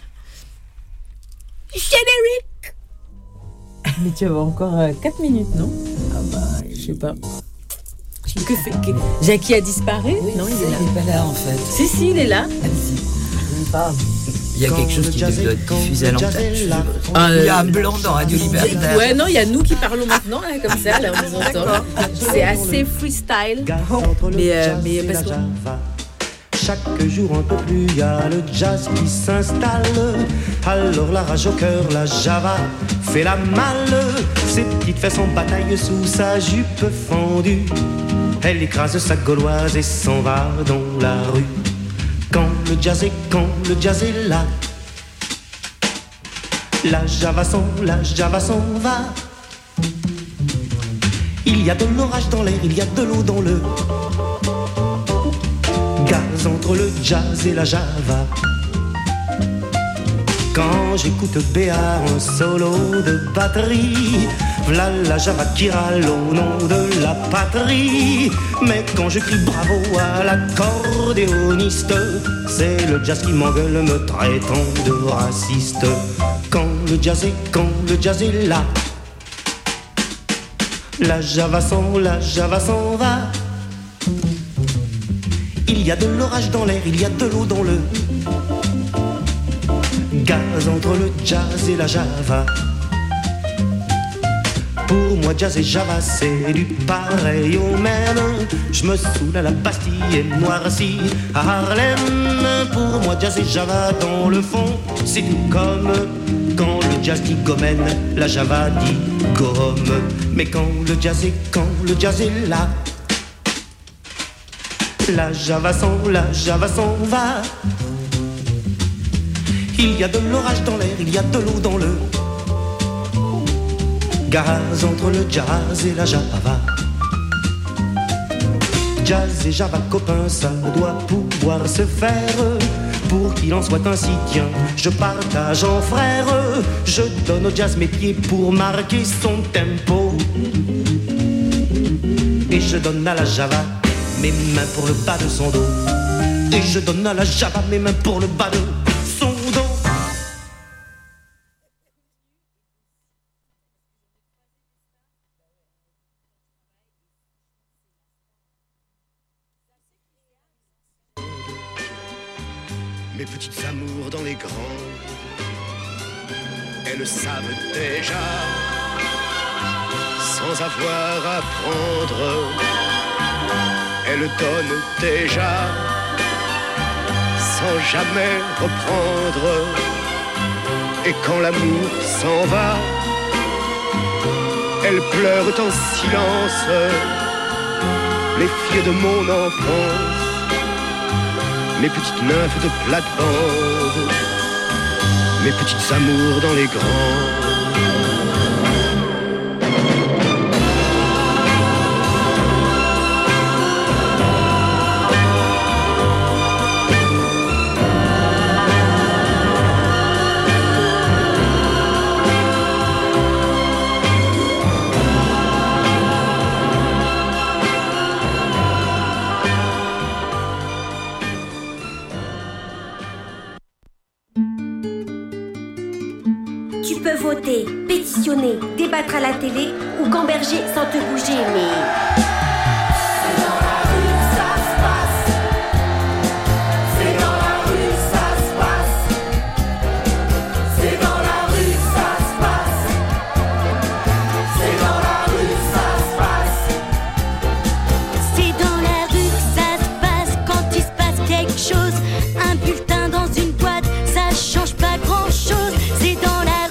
Speaker 5: Générique. Mais tu as encore euh, quatre minutes, non?
Speaker 3: Ah bah,
Speaker 5: Je sais pas. Que fait que... Jackie a disparu? Non, il est là.
Speaker 6: Il est pas là en fait.
Speaker 5: Si, si, il est là.
Speaker 6: Il y a quelque chose qui doit être diffusé à l'antenne.
Speaker 5: Ah,
Speaker 6: Il y a
Speaker 5: euh,
Speaker 6: un blanc dans Radio Libertaire.
Speaker 5: Ouais, non, il y a nous qui parlons maintenant, là, comme ça, là, on nous entend. C'est assez freestyle. Mais, euh, mais parce que...
Speaker 1: Chaque jour un peu plus, il y a le jazz qui s'installe. Alors la rage au cœur, la java fait la malle. Ses petites fesses en bataille sous sa jupe fendue. Elle écrase sa gauloise et s'en va dans la rue. Quand le jazz est, quand le jazz est là, la java s'en, la java s'en va. Il y a de l'orage dans l'air, il y a de l'eau dans le gaz entre le jazz et la java. Quand j'écoute Béa en solo de batterie, v'là la java qui râle au nom de la patrie. Mais quand je crie bravo à l'accordéoniste, c'est le jazz qui m'engueule me traitant de raciste. Quand le jazz est, quand le jazz est là, la java s'en, la java s'en va. Il y a de l'orage dans l'air, il y a de l'eau dans le gaz entre le jazz et la java. Pour moi jazz et java c'est du pareil au même. Je me saoule à la Bastille et noirci à Harlem. Pour moi jazz et java dans le fond c'est tout comme quand le jazz dit gomène, la java dit gomme. Mais quand le jazz est, quand le jazz est là, la java s'en, la java s'en va. Il y a de l'orage dans l'air, il y a de l'eau dans le gaz entre le jazz et la java. Jazz et java copains, ça doit pouvoir se faire. Pour qu'il en soit ainsi, tiens, je partage en frère. Je donne au jazz mes pieds pour marquer son tempo. Et je donne à la java mes mains pour le bas de son dos. Et je donne à la java mes mains pour le bas de son dos.
Speaker 8: Mes petites amours dans les grands, elles savent déjà, sans avoir à prendre, elles donnent déjà, sans jamais reprendre. Et quand l'amour s'en va, elles pleurent en silence, les filles de mon enfance, mes petites nymphes de plate-bande, mes petites amours dans les grands.
Speaker 9: Voter, pétitionner, débattre à la télé ou gamberger sans te bouger, mais... C'est dans la rue que ça se passe. C'est dans la rue que ça se passe. C'est dans la rue que ça se passe. C'est dans la rue que ça se passe.
Speaker 10: C'est dans la rue que ça se passe quand il se passe quelque chose. Un bulletin dans une boîte, ça change pas grand-chose. C'est dans la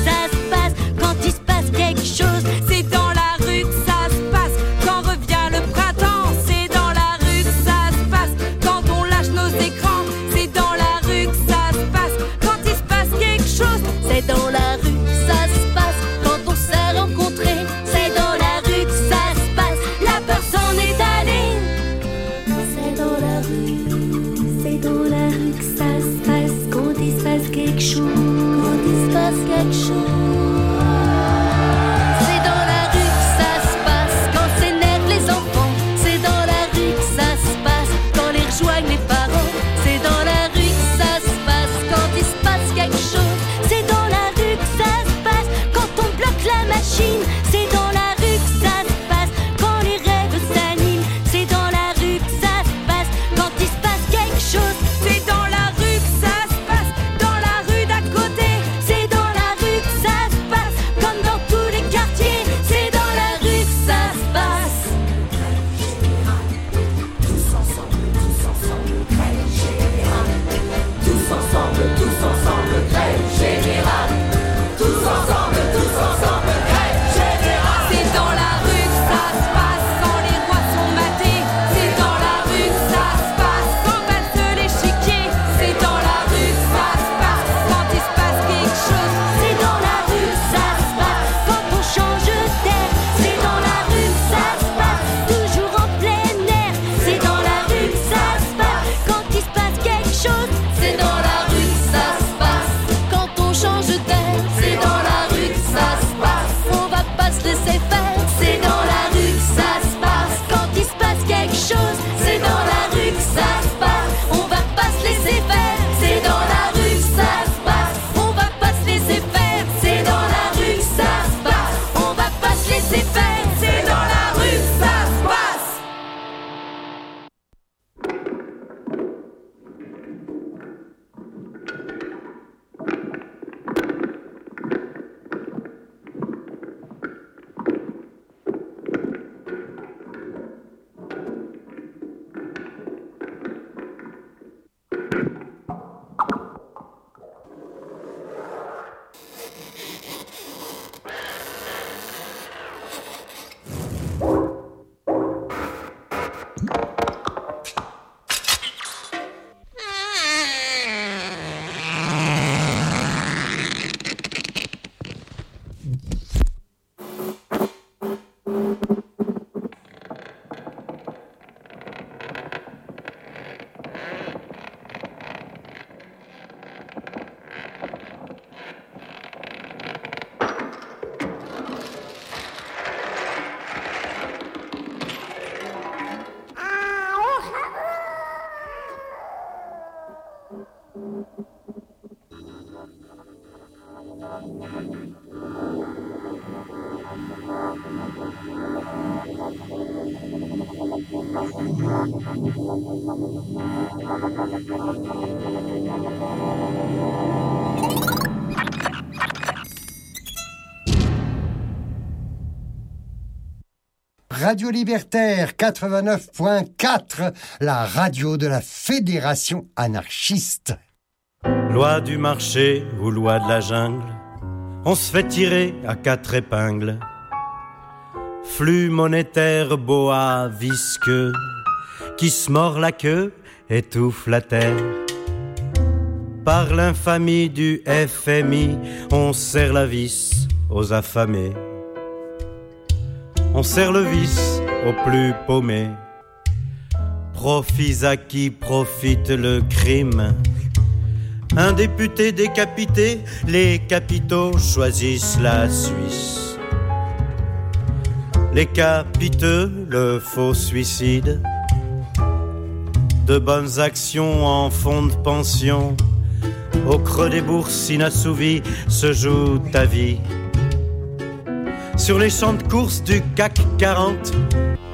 Speaker 10: quelque chose, c'est dans la rue que ça se passe. Quand revient le printemps, c'est dans la rue que ça se passe. Quand on lâche nos écrans, c'est dans la rue que ça se passe. Quand il se passe quelque chose, c'est dans la rue que ça se passe. Quand on s'est rencontrés, c'est dans la rue que ça se passe. La peur s'en est allée.
Speaker 9: C'est dans la rue, c'est dans la rue que ça se passe. Quand il se passe quelque chose, quand il se passe quelque chose.
Speaker 10: Les parents, c'est dans la rue que ça se passe. Quand il se passe quelque chose, c'est dans la rue que ça se passe. Quand on bloque la machine, c'est dans la rue que ça se passe. Quand les rêves s'animent, c'est dans la rue que ça se passe. Quand il se passe quelque chose, c'est dans la rue que ça se passe. Dans la rue d'à côté, c'est dans la rue que ça
Speaker 11: Radio Libertaire quatre-vingt-neuf point quatre, la radio de la Fédération anarchiste.
Speaker 1: Loi du marché ou loi de la jungle, on se fait tirer à quatre épingles. Flux monétaire boa visqueux, qui se mord la queue, étouffe la terre. Par l'infamie du F M I, on serre la vis aux affamés. On serre le vice aux plus paumés. Profits à qui profite le crime. Un député décapité, les capitaux choisissent la Suisse. Les capiteux, le faux suicide. De bonnes actions en fonds de pension. Au creux des bourses inassouvies se joue ta vie. Sur les champs de course du C A C quarante,